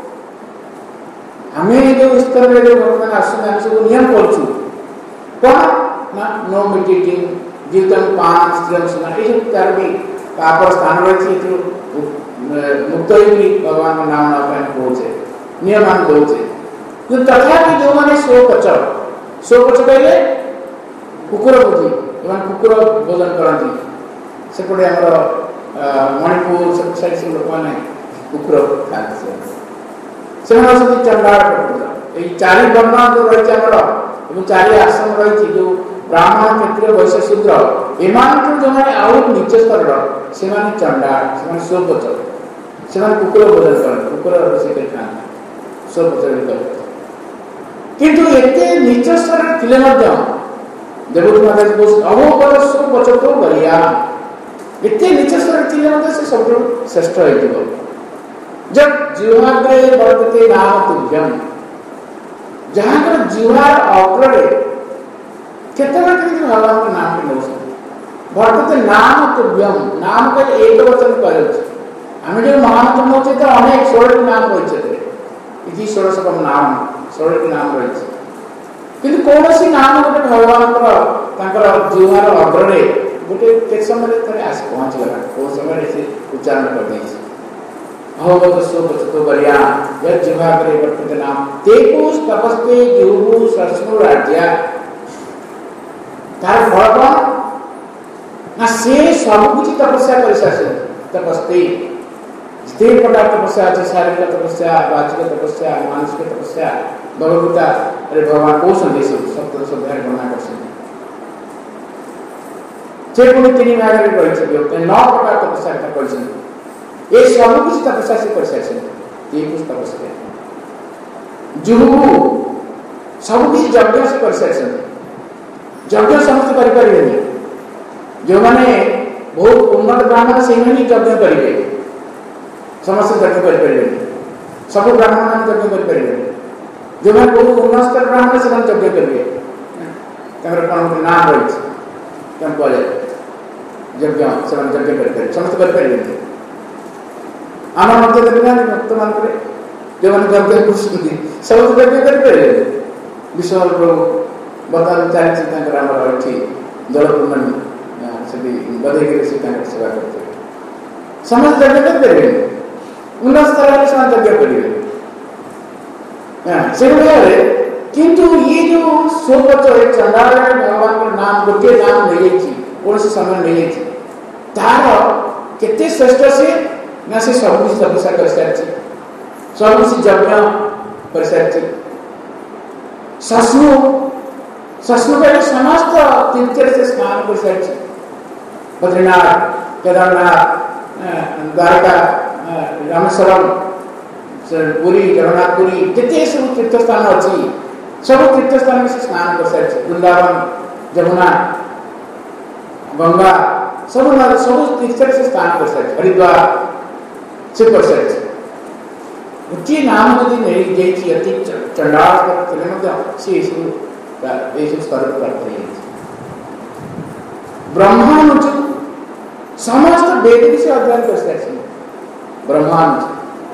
हमें जो स्तर में जो भगवान आश्रम हम सब नियम करछु कौन ना नो मेडिटेटिंग जीवन पान स्त्रीम सुना ये सब तार भी पापर स्थान रही थी तो मुक्त होगी भगवान का नाम नाम कौचे नियमान दौचे जो तथापि जो माने स्वपच स्वपच कहले कुकुर बुद्धि एवं कुकुर भोजन करती सेपटे आमर मणिपुर सब साइड से लोक मैंने कुकुर खाते से चंडाल प्रकृत ये चारि वर्ण जो रही आमर चारि आश्रम रही जो ब्राह्मण क्षत्रिय वैश्य शूद्र एमान जो मैंने आउ नीच स्तर से चंडाल से स्वपच से कुकुर भोजन करते कुकुर रोषे कर खाते स्वपच करते किंतु एते नीच स्तर थिले मध्य देवदूत महाराज को अहोबर स्वपच तो गरिया एते नीच स्तर थिले मध्य से सब श्रेष्ठ होइतिबो जब जीवाग्रे वर्तते नाम तुभ्यम जहां कर जीवार अग्रे केतना के भगवान के नाम के नौस वर्तते नाम तुभ्यम नाम का एक वचन करे हमें जो महामंत्र नौचे तो अनेक सोलह नाम रहिছে इति षोडशकम नाम सोलह के नाम रहिছে किंतु कोनोसी नाम गोटे भगवान को तांकर जीवार अग्रे गोटे के समय तरे आस पहुंच गला ओ समय से उच्चारण कर दै अहोगत स्वपच तो गरिया यह जीवाग्रे वर्तते नाम तेपुस तपस्ते जुहु सरस्वु राज्य तार फल कौन ना से सब कुछ तपस्या कर सासे तपस्ते स्थिर प्रकार तपस्या আছে शारीरिक तपस्या वाचिक तपस्या मानसिक तपस्या भगवता अरे भगवान को संदेश सप्त सप्ताह गणना कर सकते जे कोई तीन भाग में कहि छै व्यक्ति नौ प्रकार तपस्या कर सकते ये सब कुछ तपस्या से कर सकते ये कुछ तपस्या जुहु सब कुछ यज्ञ से कर सकते यज्ञ समस्त कर परिबे जो माने बहुत उन्नत ब्राह्मण से ही यज्ञ करिवे समस्त यज्ञ कर परिबे सब ब्राह्मण यज्ञ कर परिबे जो माने बहुत उन्नत ब्राह्मण से यज्ञ करिवे तमर कोन नाम रही तम बोले यज्ञ से यज्ञ कर परिबे समस्त कर परिबे आम मध्य देखना भक्त मान जो मैंने यज्ञ कर सब यज्ञ कर परिबे विश्व प्रभु बता चलती जल पूर्णमी से बधे सेवा करते समस्त यज्ञ कर परिबे उन्नत स्तर से यज्ञ करेंगे से किंतु ये जो स्वपच चंडाल भगवान का नाम गोटे नाम नहीं कौन से समय नहीं तार केते श्रेष्ठ से ना से सब कुछ तपस्या कर सारी सब कुछ यज्ञ कर सारी सस्नु सस्नु का समस्त तीर्थ से स्नान कर सारी बद्रीनाथ केदारनाथ द्वारका रामेश्वरम पुरी जगन्नाथपुरी जिते सब तीर्थ स्थान अच्छी सब तीर्थ स्थान में से स्नान कर सारी वृंदावन जमुना गंगा सब सब तीर्थ से स्नान कर सारी हरिद्वार से कर सारी गोटे नाम यदि नहीं जाइए अति चंडाल चले मतलब से सब स्तर प्राप्त ब्रह्मानुज समस्त वेद विषय अध्ययन कर सारी ब्रह्मानुज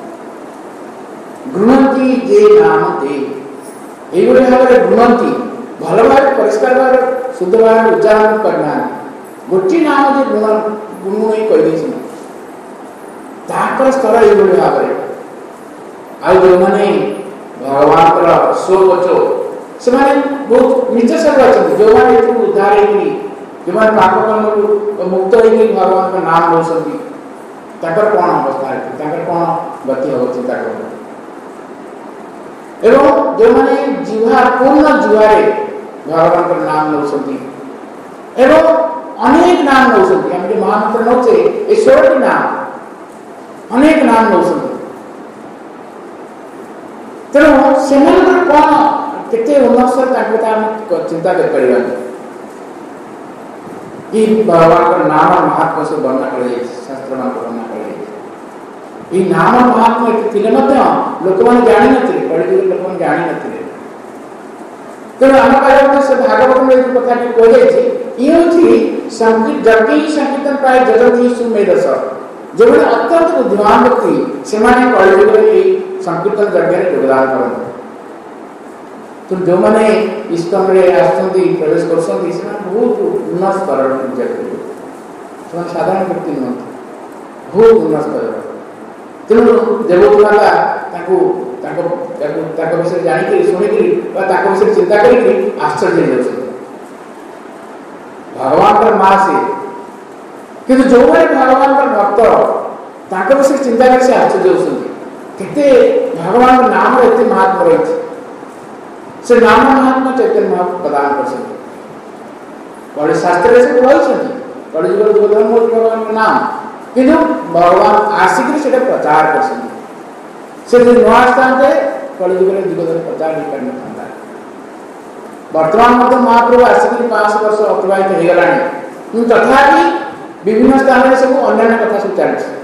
गृहंती जे नाम ते एगुड़े भाव गृहंती भल भाव परिष्कार भाव शुद्ध भाव उच्चारण करना गोटे नाम जो गुण गुण नहीं कही स्तर एगुड़े भाव आ जो मैंने भगवान स्वपच से बहुत नीच सब अच्छे जो मैंने उद्धार जो मैंने पाप कर्म को मुक्त होगी भगवान का नाम नौकरी कौन अवस्था है कौन गति हम चिंता कर एवं जो मैंने जीवा पूर्ण जीवारे भगवान का नाम नौकरी एवं अनेक नाम नौकरी हम जो महामंत्र नौचे ये सोलह नाम अनेक नाम नौकरी तेणु से कौन केते उन्नत चिंता कर भगवान का नाम महात्मा से वर्णना कर शास्त्र में वर्णना कर नाम महात्मा थे लोक मैंने जानी नी कलिजुग लोक मैंने जानी नी तेणु आम कहते से भागवत में कथा कही ये जगे संकीर्तन प्राय जगती सुमेधस जो मैंने अत्यंत बुद्धिमान व्यक्ति से कलिजुग संकीर्तन यज्ञ में योगदान करते तो जो मैंने इस कमरे प्रवेश कर बहुत उन्नत स्तर पूजा करेंगे साधारण व्यक्ति नुहत बहुत उन्नत स्तर तेणु देवव्रत माता ताको ताको ताको ताको विषय जानिक शुणिक विषय चिंता कर आश्चर्य हो भगवान का माँ से किंतु जो भाई भगवान का भक्त ताको विषय चिंता कर से आश्चर्य होते भगवान का नाम एत महात्मा रही से नाम महात्मा चैतन्य महात्मा प्रदान कर सकते कड़ी शास्त्र से कही कड़ी जुग भगवान का नाम किंतु भगवान आसिक से प्रचार कर सकते नुआ स्थान से कड़ी जुग जुग प्रचार नहीं करना था वर्तमान मध्य महाप्रभु आसिक पांच वर्ष अतिबाहित हो गला कि तथापि विभिन्न स्थान में सब अन्य कथा सब चलती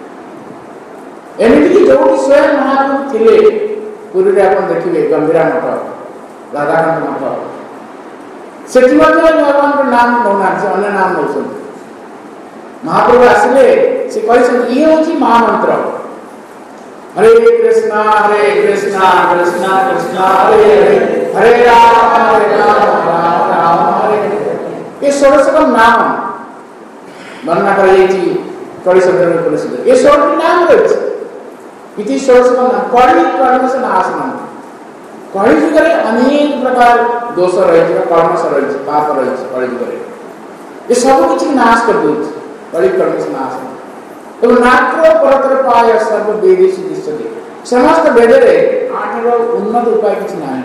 एमती जो स्वयं महाप्रभु थे पुरी में आप देखिए गंभीरा मठ राधाकांत मठ से भगवान का नाम नौना अन्य नाम नौ महाप्रभु आसिले से कही ये हूँ महामंत्र हरे कृष्णा हरे कृष्णा कृष्णा कृष्णा हरे हरे हरे राम हरे राम राम राम हरे हरे ये षोडशकम नाम वर्णना कर कड़ी शब्द में प्रसिद्ध ये षोडश नाम रही इति षोडशकम नाम कड़ी कर्म से नाशनम कड़ी जुग अनेक प्रकार दोष रही कर्म से रही पाप रही कड़ी जुग ये सब किसी नाश कर दूँ कड़ी कर्म से नाश तो नात्र परतर पाय सर्व वेदेश दृश्यते समस्त वेद आठ उन्नत उपाय किसी ना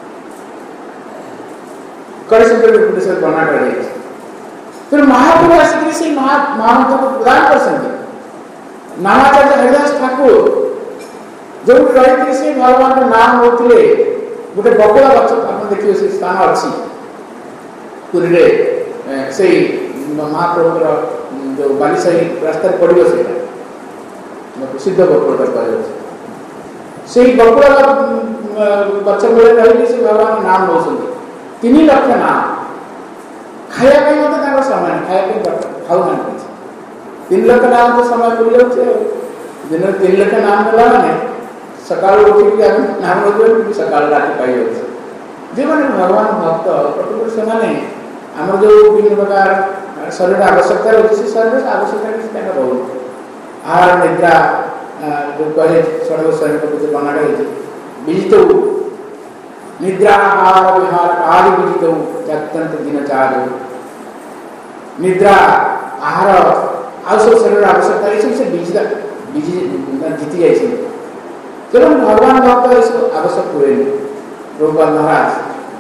कड़ी शब्द में उपनिषद वर्णना कर रही फिर महाप्रभु आसिक से महामंत्र को प्रदान कर सकते नामाचार्य हरिदास ठाकुर जो कही से भगवान का नाम होते गोटे बकुला गच आप देखिए से स्थान अच्छी पुरी से महाप्रभुर जो बालीसाही रास्ता पड़ो से प्रसिद्ध बकुला से बकुला गच मूल रही से भगवान नाम नौ तीन लक्ष नाम खाया मत समय खाया खाऊ ना तीन लक्ष नाम तो समय पड़ जाए दिन तीन लक्ष नाम देला मैंने सकाल उठिक नाम लगे सका राति पाई जाए जो मैंने भगवान भक्त प्रकृति से आम जो विभिन्न प्रकार शरीर आवश्यकता रही है शरीर आवश्यकता रोज आहार निद्रा जो कहे षड शरीर बना विजित निद्रा आहार विहार आदि विजित अत्यंत दिन चार निद्रा आहार आ सब शरीर आवश्यकता ये सब से जीति जाए जब भगवान भक्त इसको आवश्यक हुए प्रभुपाद महाराज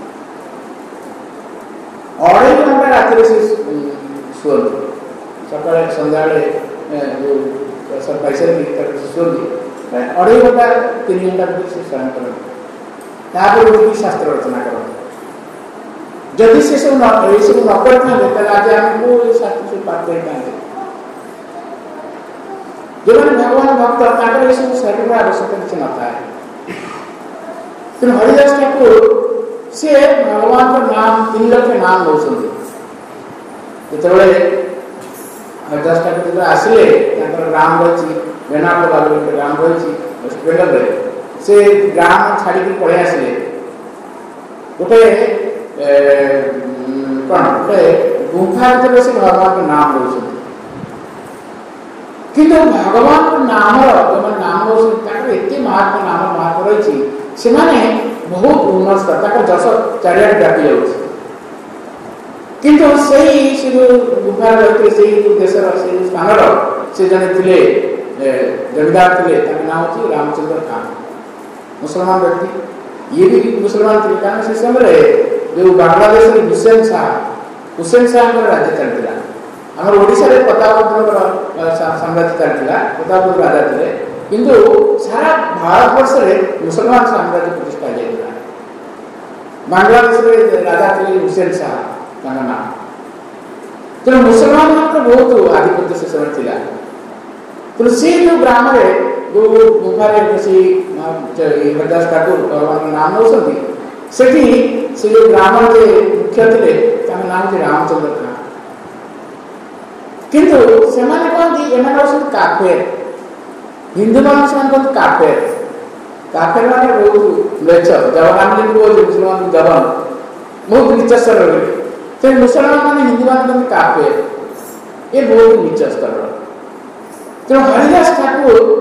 अढ़ाई घंटा राति से शुअंत सका सन्ध्या जो सब पैसे शुअंत अढ़ाई घंटा तीन घंटा से शयन कर शास्त्र रचना करते जदि से सब सब न करते आज आमको शास्त्र से पाठ करते जो भगवान भक्त ये सब शरीर आवश्यकता किसी न था हरिदास ठाकुर से भगवान का नाम तीन लक्ष नाम नौ जो हरिदास ठाकुर जो आसिले ग्राम रही बेनापुर ग्राम रही वेस्ट बेंगल से ग्राम छाड़ी पलि आसिले गोटे कौन गोटे गुंफा भर से भगवान का नाम नौ किंतु भगवान नाम जो नाम एत महात्मा नाम महात्मा रही से बहुत उन्नत स्तर जस चारिआडे व्यापी जाऊँ किंतु से जो गुफा रही से देश स्थान से जड़े थे जमीदार थे नाम हूँ रामचंद्र खान मुसलमान व्यक्ति ये भी मुसलमान थे कारण से समय जो बांग्लादेश हुसैन शाह हुसैन शाह राज्य चलता आम ओडिशा प्रतापरुद्र साम्राज्य चलता प्रतापरुद्र राजा थे किंतु सारा भारत वर्ष में मुसलमान साम्राज्य प्रतिष्ठा जाता बांग्लादेश राजा थे हुसैन शाह नाम तेणु मुसलमान बहुत आधिपत्य से समय थिला तेणु से जो ग्राम जो गुफार हरिदास ठाकुर भगवान नाम नौ से जो ग्राम के मुख्य थे नाम थे रामचंद्र खान किंतु से कहते काफेर हिंदू मान से काफेर काफेर माने बहुत नीच जवान मुसलमान जवान बहुत नीच स्तर से मुसलमान मान हिंदू मान काफेर ये बहुत नीच स्तर तेणु हरिदास ठाकुर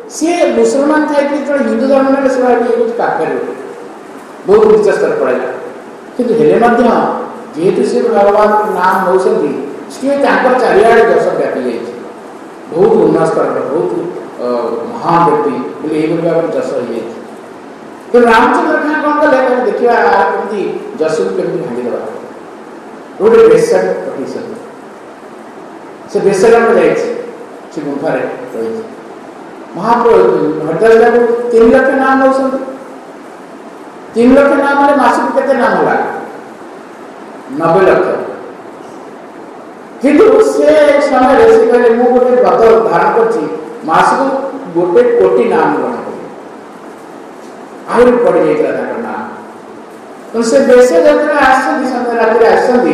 सी मुसलमान थे जो हिंदू धर्म में से काफेर बहुत उच्च स्तर पड़ेगा किंतु हेले मध्य जेहेतु से भगवान नाम नौसंदी सी चारिआड़े दश व्यापी जाइए बहुत उन्नत स्तर बहुत महान व्यक्ति बोले ये भाव जश हो जाए तो रामचंद्र खान कौन कले देखा कमी जश को कमी भांगीदे गोटे बेश्या पठे से बेश्या से गुंफार रही महाप्रभु हरिदास ठाकुर तीन लक्ष नाम नौ तीन लक्ष नाम हेल्ले मासक केते नाम होला नब्बे लक्ष किंतु से समय से कहले मु गोटे व्रत धारण करछि मासक गोटे कोटी नाम ग्रहण करी आहुरी पड़ जाइला ताकर नाम तो से बेसे जतरा आसंदी संत रात्रि आसंदी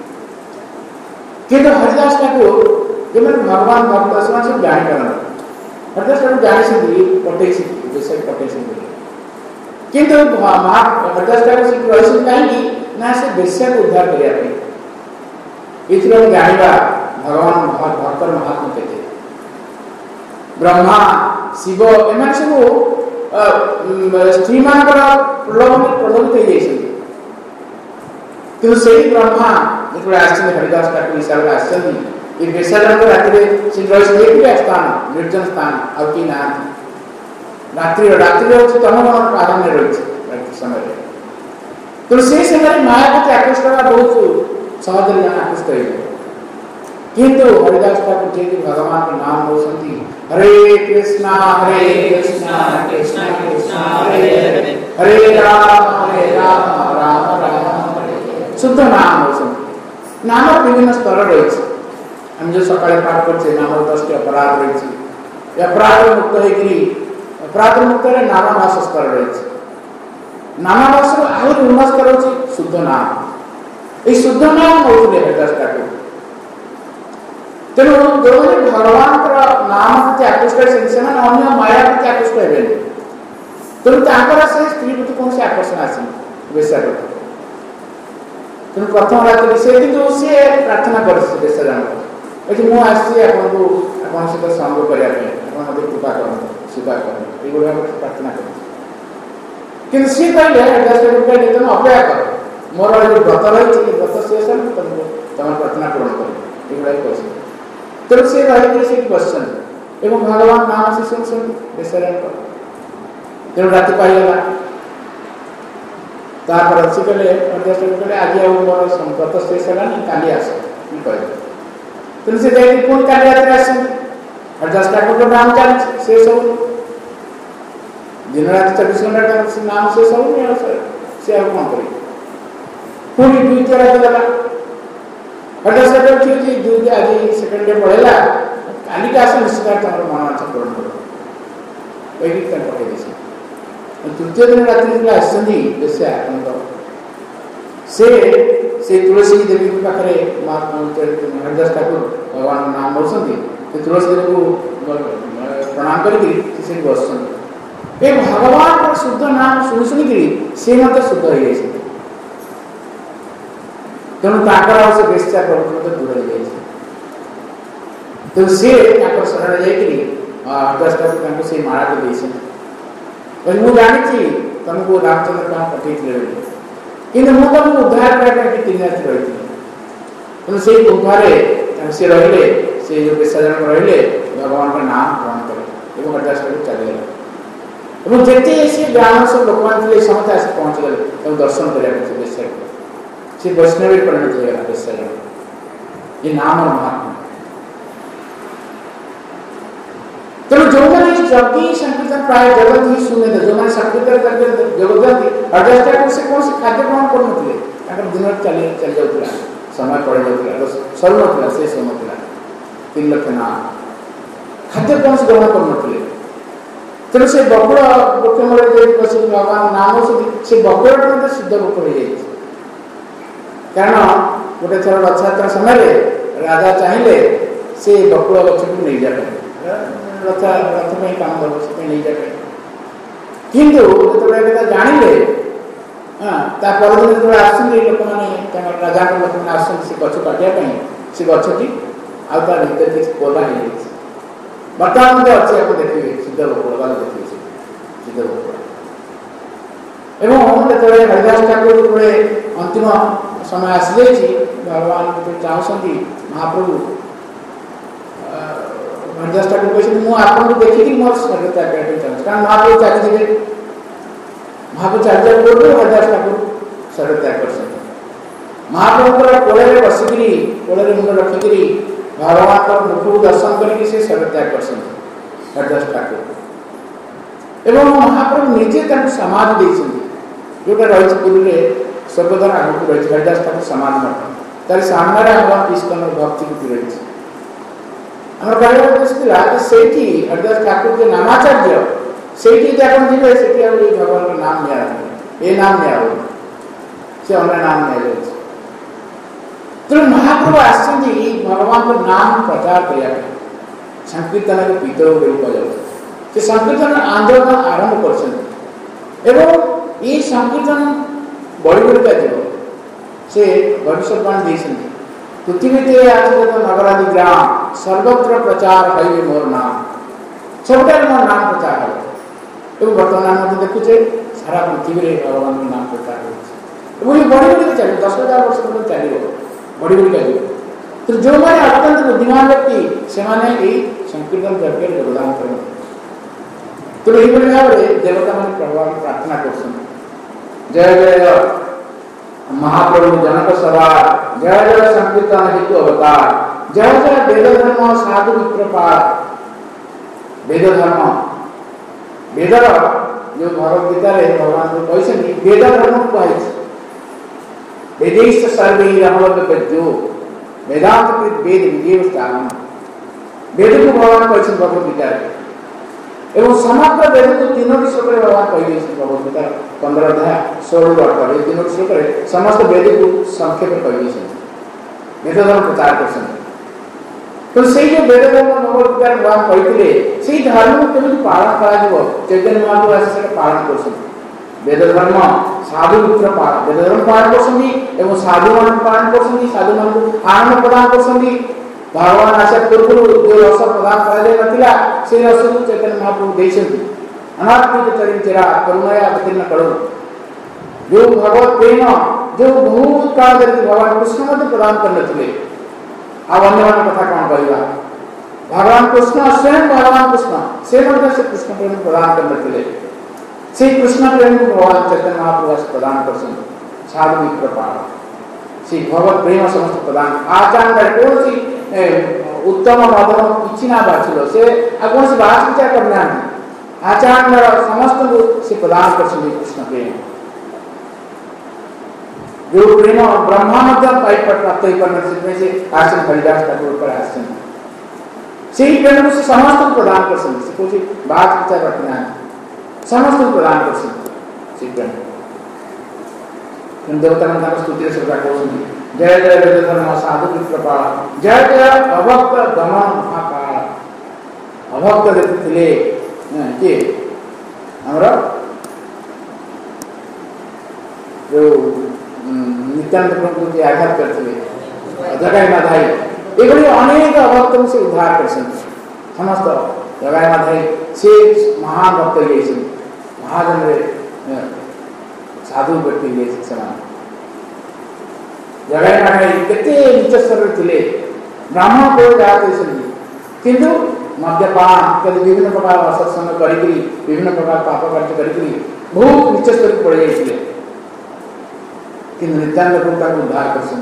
किंतु हरिदास ठाकुर जे भगवान भक्त से सब जानि करन हरिदास ठाकुर जानी पटे विषय पटे किंतु हरिदास ठाकुर से रही कहीं ना से बेश्या को उद्धार करने ये जाना भगवान भक्तर महात्मा के ब्रह्मा शिव एम सब स्त्री मान प्रलोभन प्रलोभित हो से ब्रह्मा जो हरिदास ठाकुर हिसाब से ये बेसारण रात्रि से रही स्थान निर्जन स्थान आउकी ना रात्रि रात्रि हूँ तम मन प्राधान्य रही समय तो से समय माया प्रति आकृष्ट होगा बहुत सहज आकृष्ट हो किंतु हरिदास ठाकुर जी भगवान के नाम नौसंती हरे कृष्णा हरे कृष्णा कृष्णा कृष्णा हरे हरे हरे राम हरे राम राम राम हरे शुद्ध नाम नौसंती नाम विभिन्न स्तर रही हम जो सकाले पाठ करते नाम दस टी अपराध रही अपराध मुक्त होगी अपराध मुक्त नामाभास स्तर रही नामाभास आहरी उन्नत स्तर हो शुद्ध नाम ये शुद्ध नाम नौले हरिदास ठाकुर तेणु जो भगवान नाम प्रति आकृष्ट से अन्य माया प्रति आकृष्ट हे तेणु से स्त्री प्रति कौन आकर्षण आसी बेश्या प्रति तेणु प्रथम रात्रि से सी प्रार्थना कर बेश्या जान मुझे आपको आप सहित संग करने कृपा कर सेवा कर ये प्रार्थना कर सी कहले हरिदास ठाकुर कहले तुम अपेक्षा कर मोर जो व्रत रही व्रत शेष तुमको तुम प्रार्थना पूर्ण कर ये कह तेणु सी रही बसन एवं भगवान नाम से सुन सुन बेसर तेणु राति पाईगला तापर से कहले हरिदास ठाकुर कहले आज आ मोर व्रत शेष है काली आस कह तेणु से पुणी काली रात आस हरिदास ठाकुर नाम चलती से सब दिन रात चौबीस घंटा नाम से सब सी आ कौन कर पुणी दुईटा रात गला हरिदास ठाकुर ठीक अच्छे दुई आज सेकेंड डे पढ़ेगा काली का आस निश्चित तुम मन आंच पूर्ण कर पठे तृतीय दिन रात्रि आसती बेश्या से से तुलसी देवी पाखे हरिदास ठाकुर भगवान नाम नौसंती तुलसी देवी को प्रणाम करके बस भगवान शुद्ध नाम शुणी शुणिकी सी मत शुद्ध हो जाए तेणु से बेश्या प्रवृत्ति दूर हो जाए तेणु सी शरण जा हरिदास ठाकुर से माला को दे मुझे जानी तुमको रामचंद्र कहाँ पठे कि मुझे उद्धार करने तीन रात रही तेणु से गुंफारे सी रे से जो बेसाजन रे भगवान का नाम ग्रहण कले हरिदास ठाकुर चलीगले जिते से ब्राह्मण सब लोक मैंने समस्त आस पहुँचीगले दर्शन करने बेश्या से वैष्णवी परिणत होगा बेश्या ये नाम और महात्मा तेणु जो मैंने जबकि संकीर्तन प्राय जगत ही शुने थे जो मैंने संकीर्तन करके जगत जाती हरिदास ठाकुर से कौन से खाद्य ग्रहण कर दिन चली चली जाऊला समय पड़ जाऊला सर ना शेष हो ना तीन लक्ष नाम खाद्य कौन से ग्रहण कर तेणु से बकुड़ वृक्ष मूल बस भगवान नाम से बकुड़ सिद्ध वृक्ष हो जाए कारण गोटे थर रथयात्रा समय राजा चाहिए से बकुड़ गछ को नहीं जाए रथ रथ में काम कर से नहीं जाए किंतु जो जानिले हाँ परदिन जो आस लोक मैंने राजा लोक मैंने आस गच काटापी से गछटी आर भर कोला हो बर्तमान अच्छे आपको देखिए सिद्ध बकुड़ा देखिए सिद्ध बकुड़ा एवं जो हरिदास ठाकुर जो अंतिम समय आसी भगवान चाहती महाप्रभु हरिदास ठाकुर कहते मुझे आपको देखिए मोर शरीर त्याग करने चाहिए कारण महाप्रभु चली महाप्रभु चली पूर्व हरिदास ठाकुर शरीर त्याग कर महाप्रभु कोल बसिकी कोल मुंड रखिकी भगवान मुख को दर्शन करके से शरीर त्याग कर हरिदास ठाकुर एवं महाप्रभु निजे समाधि देते जोटा रही पुरी में स्वर्गद्वार आगे रही हरिदास ठाकुर समाधि मठ तार सामने आम इस्कन भक्ति को रही आम कहवा उद्देश्य से हरिदास ठाकुर जो नामाचार्य से जीवे से भगवान नाम निया ये नाम निया से अन्य नाम निया तेणु महाप्रभु आसती भगवान को नाम प्रचार करने संकीर्तन के पीतर कह संकीर्तन आंदोलन आरंभ कर ये संकीर्तन बढ़ी बढ़िका जीव से भविष्यवाणी देते पृथ्वी आज नगरादि ग्राम सर्वत्र प्रचार है मोर नाम सब मोर नाम प्रचार हो बर्तमान देखुचे सारा पृथ्वी में भगवान नाम प्रचार हो बढ़ी बढ़ी चलो दस हजार वर्ष पर्यटन चलो बढ़ी बढ़िका जीव तो जो मैंने अत्यंत बुद्धिमान व्यक्ति से संकीर्तन यज्ञ योगदान करते तो यही भाव में देवता मैंने प्रभु प्रार्थना कर जय जय महाप्रभु जनक सवार जय जय संकीर्तन हेतु अवतार जय जय वेद धर्म साधु विप्रपार वेद धर्म वेद जो भगवद गीता भगवान को कहते वेद धर्म को कही वेदेश सर्वे रमवद्यो वेदांत वेद विदेव स्थान वेद को भगवान कहते भगवद गीता एवं समग्र वेद को तीनोटी श्लोक भगवान कही भगवद गीता पंद्रह अध्याय सोलह अठारह तीनोटी श्लोक समस्त वेद को संक्षेप कही वेद धर्म प्रचार कर तो से जो वेद धर्म भगवद गीता भगवान कहते से धर्म को केमी पालन कर चैतन्य महाप्रभु आस पालन कर वेद धर्म साधु मित्र वेद धर्म पालन कर साधु मान पालन कर साधु मान आनंद प्रदान कर भगवान आशा पूर्व जो रस प्रदान करा से रस को चैतन्य महाप्रभु देते अनात्मिक चरिंचरा करुणया अवतीर्ण करो जो भगवत प्रेम जो बहुत काल धरि भगवान कृष्ण मत प्रदान करते अब अन्य कथा कौन कहवा भगवान कृष्ण स्वयं भगवान कृष्ण से से कृष्ण प्रेम प्रदान करते से कृष्ण प्रेम को भगवान चैतन्य महाप्रभु प्रदान कर साधु मित्र से भगवत प्रेम समस्त प्रदान आचार्य कौन सी उत्तम मधुर किसी ना बाछिल से कौन सी बात विचार करना आचार्य समस्त को से प्रदान कर कृष्ण प्रेम जो प्रेम ब्रह्मा पाई प्राप्त करने से आसन हरिदास ठाकुर पर आसन से प्रेम को समस्त को प्रदान कर सकते बात विचार रखना समस्त को प्रदान कर सकते प्रेम देवता मंत्र स्तुति श्रद्धा कहते जय जय वेद धर्म साधु विप्रपाल जय जय अभक्त दमन महाकाल अभक्त देखते किए आमर जो नित्यानंद प्रभु को आघात करते जगाई माधाई ये अनेक अभक्त से उद्धार कर समस्त जगाई माधाई से महान भक्त ये महाजन साधु व्यक्ति से जगाई माधाई केते नीच स्तर थे ब्राह्मण को जाते किंतु मद्यपान कभी विभिन्न प्रकार असत्संग करी विभिन्न प्रकार पाप कार्य करी बहुत नीच स्तर पड़ जाते कि नित्यानंद प्रभु उद्धार कर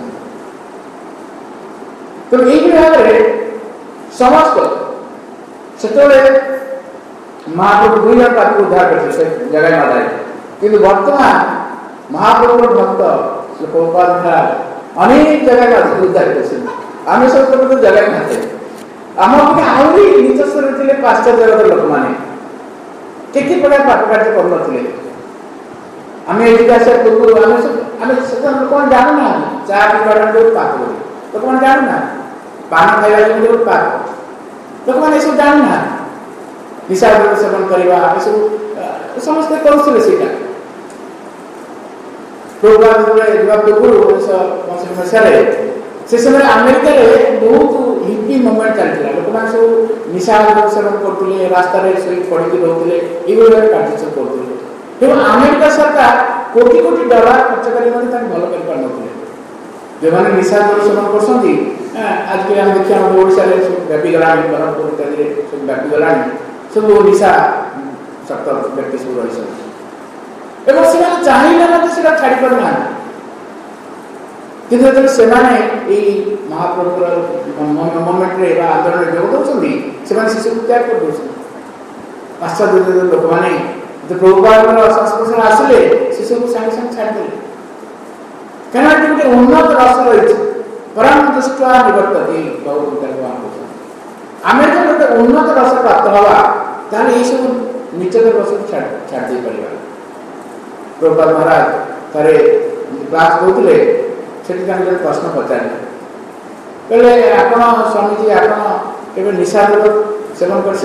तो यही भाव में समस्त से महाप्रभु दुई जन पात्र उद्धार कर जगाई माधाई किंतु वर्तमान महाप्रभु भक्त प्रभुपाद अनेक जगह उद्धार कर आम सब तो जगाई माधे आम आहरी नीच स्तर थे पाश्चात्य जगत लोक मैंने के प्रकार पाप कार्य करुन आम एजुकेशन पूर्व आम आम लोक जानू ना चा पीवा बहुत पाप बोली लोक मैंने जानू ना पान खावा बहुत पाप लोक मैंने सब जानू ना निशा सेवन करवा सब समस्ते करुले प्रभुपाद पूर्व उन्नीस मसीह से समय अमेरिका बहुत हिप्पी मुवमेंट चलता लोक मैंने सब निशा सेवन करते रास्तार पड़ी रोते ये कार्य सब करते तेणु अमेरिका सरकार कोटी कोटी डॉलर खर्च कर भल कर पार जो मैंने निशा सेवन कर आज के आम देखिए ओडिशा सब व्यापीगला ब्रह्मपुर इत्यादि सब व्यापीगला सब निशा सक्त व्यक्ति सब रही से चाहिए छाड़ी पाना किंतु से महाप्रभु मुवमेंट आंदोलन जोग दौरान से शिशु त्याग कर पाश्चात्य लोक मैंने प्रभुपाद संस्पर्शन आसिले शिशु को सागे सागे छाड़दे क्या गोटे उन्नत रस रही परम दृष्टि निवर्तती बहुत अमेरिका गोटे उन्नत रस प्राप्त हवा ताले ये सब निचक रस छाड़ दे पार प्रभुपाद महाराज थे क्लास कहते से प्रश्न पचारे कहले आप स्वामीजी आप निशा सेवन कर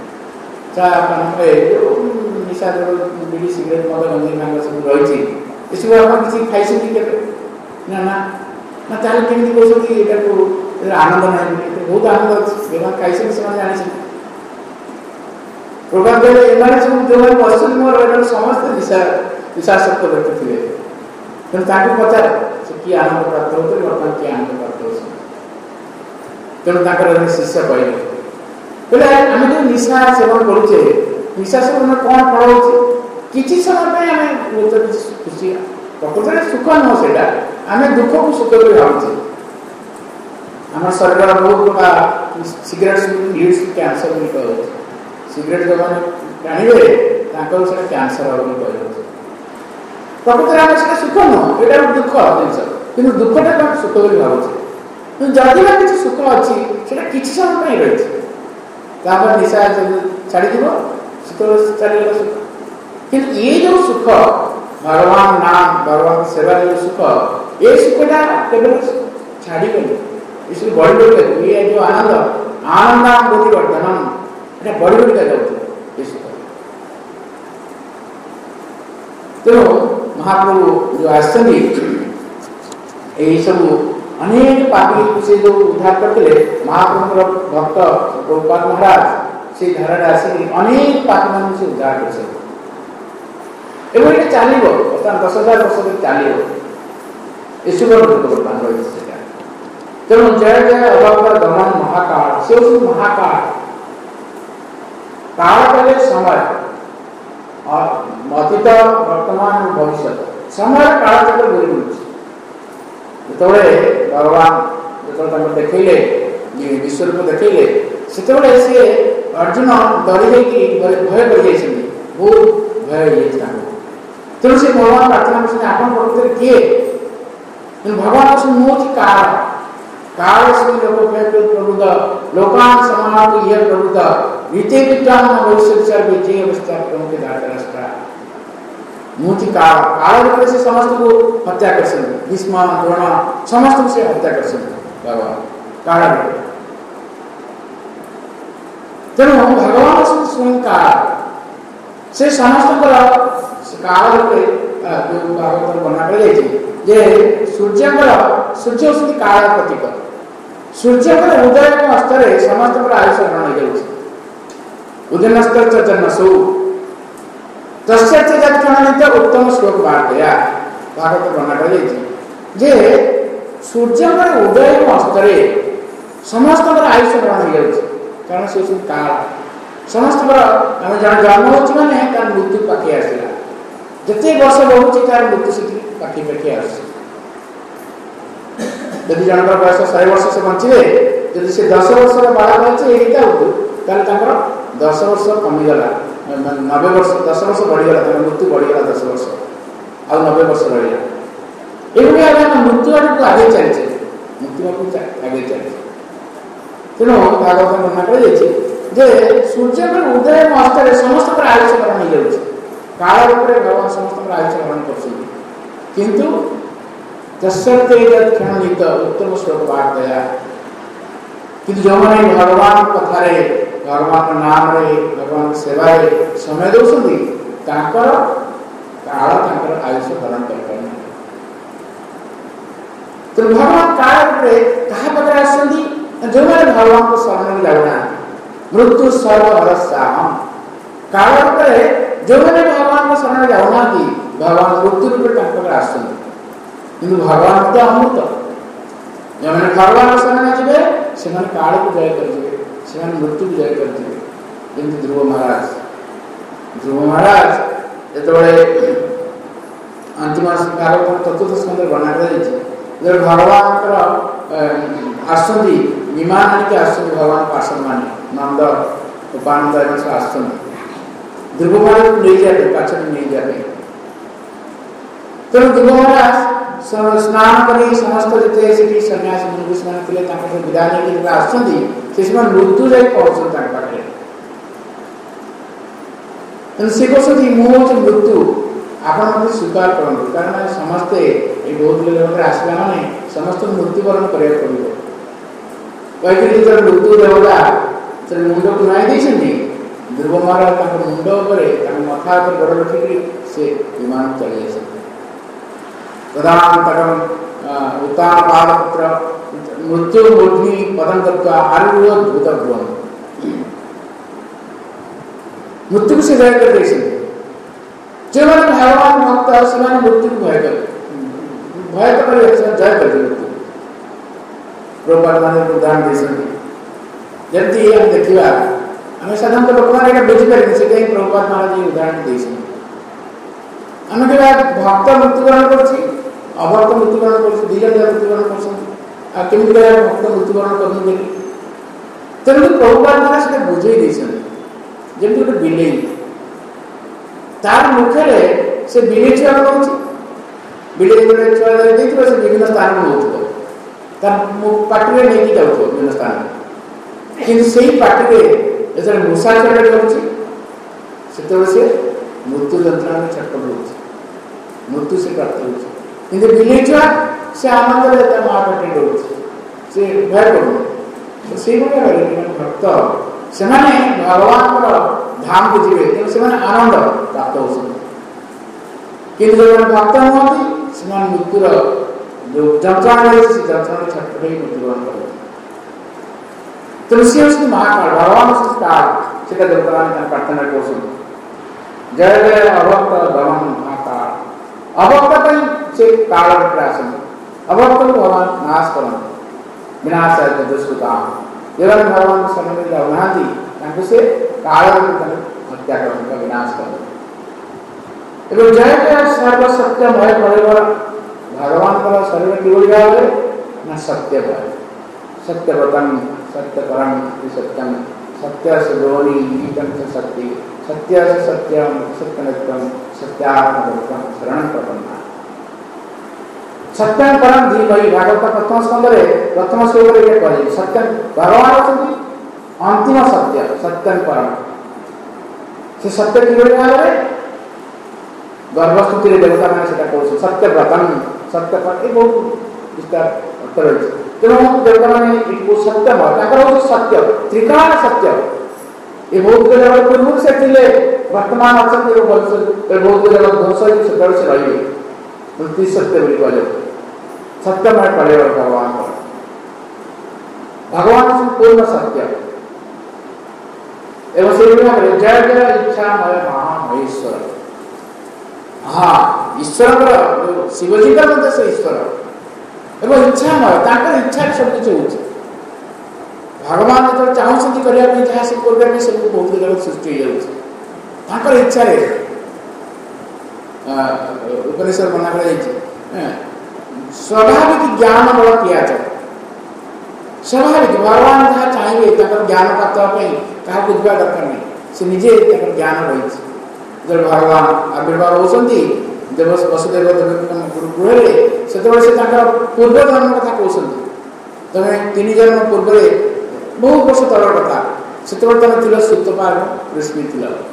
निशा बीड़ी सिगरेट मद गंजी भांग सब रही ये सब आप किसी खाई ना ना ना ताल केमी कहते आनंद ना बहुत आनंद जो खाई से जानी प्रभाव कहले एम सब जो बस मोर समस्त निशा निशाशक्त व्यक्ति थे तेणु पचार किए आनंद प्राप्त होते बर्तमान किए आनंद प्राप्त हो तेणु शिष्य कहले कहले आम जो निशा सेवन करुचे निशा सेवन कौन फल हो किसी समय आम बहुत खुशी प्रकृत में सुख नुह से आम दुख को सुख कर भावुचे आम शरीर बहुत प्रकार सिगरेट लीड्स कैंसर भी कह सिगरेट जो मैंने टाणवे से कैंसर हम कह प्रकृत में आम सुख नुह ये दुख जिन कि दुखटा सुख कर भावुचे जदि ना किसी सुख अच्छी से किसी समय रही निशा छाड़ी चलगला सुख कि ये जो सुख भगवान नाम भगवान सेवा जो सुख ये सुखटा केवल छाड़गले इसलिए बढ़ी बढ़ी ये जो आनंद आनंद बुद्धि वर्धनम ये बढ़ी बढ़ी जाऊँ सुख तेणु महाप्रभु जो आसती यही सब अनेक पापी से जो उद्धार करते महाप्रभु भक्त प्रभुपाद महाराज से धारा आसिक अनेक पापी मान से उद्धार कर चलो बर्तमान दस हजार वर्ष तक चलो ईश्वर बर्तमान रही तेणु जय जय अवतार दमन महाकाल से महाकाल काल कले समय अतीत वर्तमान भविष्य समय काल चक्र घूरी बुलूँ जो भगवान जो देखले विश्व को देखले से सी अर्जुन डरी भय कर बहुत भय तेणु से भगवान प्रार्थना कर आप किए भगवान मुझे काल काल से लोक प्रभुद लोकान समाप्त यह प्रभुद रीते विद्वान भविष्य विजय अवस्था प्रमुख धारता मुझे काल काल से समस्त को हत्या कर भीष्म द्रोण समस्त को से हत्या कर भगवान काल तेणु भगवान स्वयं काल से समस्त काल जो भागवत बना कर सूर्य सूर्य हूँ काल प्रतीक सूर्य उदय और अस्तर समस्त आयुष ग्रहण हो उदयनस्तर जन्मसु तस्य क्षणित उत्तम श्लोक वार्तया भागवत बना कर सूर्य उदय और अस्तर समस्त आयुष ग्रहण हो कारण से काल समस्त आम जन जन्म हो मृत्यु पाखे आसला जिते वर्ष बढ़ुची तार मृत्यु से पाखे पाखे आस यदि जनक बयस शहे वर्ष से बचे जब से दस वर्ष बालक अच्छे होता दस वर्ष कमीगला नब्बे वर्ष दस वर्ष बढ़ीगला मृत्यु बढ़ीगला दस वर्ष आ नब्बे वर्ष रहा ये मृत्यु आड़ को आगे चलचे मृत्यु आगे चलचे तेणु भागवत मना कर सूर्य उदय अस्तर समस्त आयुष ग्रहण हो काल भगवान समस्त आयुष ग्रहण कर क्षणित उत्तम श्लोक वार्तया कि जो मैंने भगवान कथार भगवान नाम रे भगवान सेवा समय दौरान काल आयुष ग्रहण कर भगवान काल पाखे कहा पाखे आसुंदी जो मैंने भगवान को शरण जाऊना मृत्यु सर्व हरस्याम काल पाखे जो मैंने भगवान को शरण जाऊना कि भगवान मृत्यु रूप पाखे आसुंदी किंतु भगवान तो अमृत जो मैंने भगवान को शरण जाबे से माने काल को जय कर दिबे से माने मृत्यु को जय कर दिबे किंतु ध्रुव महाराज ध्रुव महाराज जेतबळे अंतिम भागवत चतुर्थ स्कंद बना कर भगवान आसुंदी विमान आनिक आसुंदी भगवान पार्षद माने नंद उपानंद एवं आसुंदी ध्रुव महाराज को ले जाए पाछे नहीं जाए तेणु ध्रुव महाराज स्नान करी समस्त जिते से सन्यासी मुनि स्नान के लिए विदाय नहीं आसुंदी से मृत्यु जाए पहुंचते पाखे से कहते मुझे मृत्यु आपण मत स्वीकार करूँ कारण समस्ते ये बहुत लोग आसला माने समस्त मृत्युवरण करा कहीं जो मृत्यु देवता से मुंड को नाई देती ध्रुव महाराज मुंड मथा गोड़ रखिक से विमान चली तदानन्तरं उत्तान पादपुत्र मृत्यु मूर्धनि पदं गत्वा आरुह्य भूतभुवन् मृत्यु को से जय कर देते जो मैंने भगवान भक्त से मृत्यु को भय कर भय तो करे जय कर दे मृत्यु प्रभुपाद माने उदाहरण देते जल्दी हम देखिबा हमें साधारण लोक माने का बुझी पारे से कहीं प्रभुपाद महाराज उदाहरण देते हम के बाद भक्त मृत्युवरण करछि अभक्त मृत्युवरण करछि धीरे धीरे मृत्युवरण करछन आ केमि करे भक्त मृत्युवरण करनु बोली तेणु प्रभुपाद महाराज से बुझे देछन जब गोटे बिलेई तार मुखे से बिलेई छुआ कौन बिलेई गोटे छुआ देखिए से विभिन्न स्थान में होता तार पार्टी में नहीं जाऊँ विभिन्न स्थान कि से पार्टी में जो मूषा छुआ कर से मृत्यु जंत्रणा में छटपट हो मृत्यु से प्राप्त हो बिलेई छुआ से आनंद लेता महापाटी रोचे से भय करूँ से भक्त से भगवान धाम को जीवे तेणु से आनंद प्राप्त हो कि जो भक्त नुहति से मृत्युर जो जंत्रणा रही है जंत्रणा छटपट मृत्युवरण कर तेणु सी हूँ महाकाल भगवान से काल से देवता प्रार्थना कर जय जय अभक्त भगवान महाकाल अभक्त से काल आसन अभक्त को भगवान नाश कर विनाश है दुष्कृता एवं भगवान शरण जाऊना से काल हत्या करने का विनाश कर जय जय सर्व सत्य भय पड़ेगा भगवान का शरीर किभली भाव ना सत्य भय सत्य व्रतम सत्य परम सत्यम सत्य से गौरी नीतम से शक्ति सत्य से सत्यम सत्यनित्यम सत्यात्म शरण प्रपन्ना सत्यम परम धीमहि भागवत प्रथम स्कंद प्रथम श्लोक में कहे सत्यम भगवान होती अंतिम सत्य सत्यम परम से सत्य किभली भाव गर्भस्तुति देवता मैंने कह सत्य व्रतम सत्य पर ये बहुत इसका अर्थ रही तेणु देवता मैंने सत्य भक्त सत्य त्रिकाल सत्य ये बहुत जगह पूर्व से थे वर्तमान अच्छा बहुत जगह ध्वंस से रही मृत्यु सत्य बोली कह सत्यमय पड़ेगा भगवान पर भगवान संपूर्ण सत्य एवं से जय जय इच्छामय महामहेश्वर हाँ ईश्वर शिवजी का मत से ईश्वर एवं इच्छामय इच्छा सब किसी हो भगवान जो चाहते करने जहाँ सब कर सब बहुत जगह सृष्टि हो इच्छा उपनिषद मना कर स्वाभाविक ज्ञान बल किया जाए स्वाभाविक भगवान जहाँ चाहिए ज्ञान प्राप्त क्या बुझा दरकार नहीं से निजे ज्ञान रही जब भगवान आविर्भाव होती देव वसुदेव गुरुगृह से पूर्व जन्म कथा कहते तुम्हें तीन जन्म पूर्व बहुत वर्ष तल कथा से तुम थी सुतपा ऋषि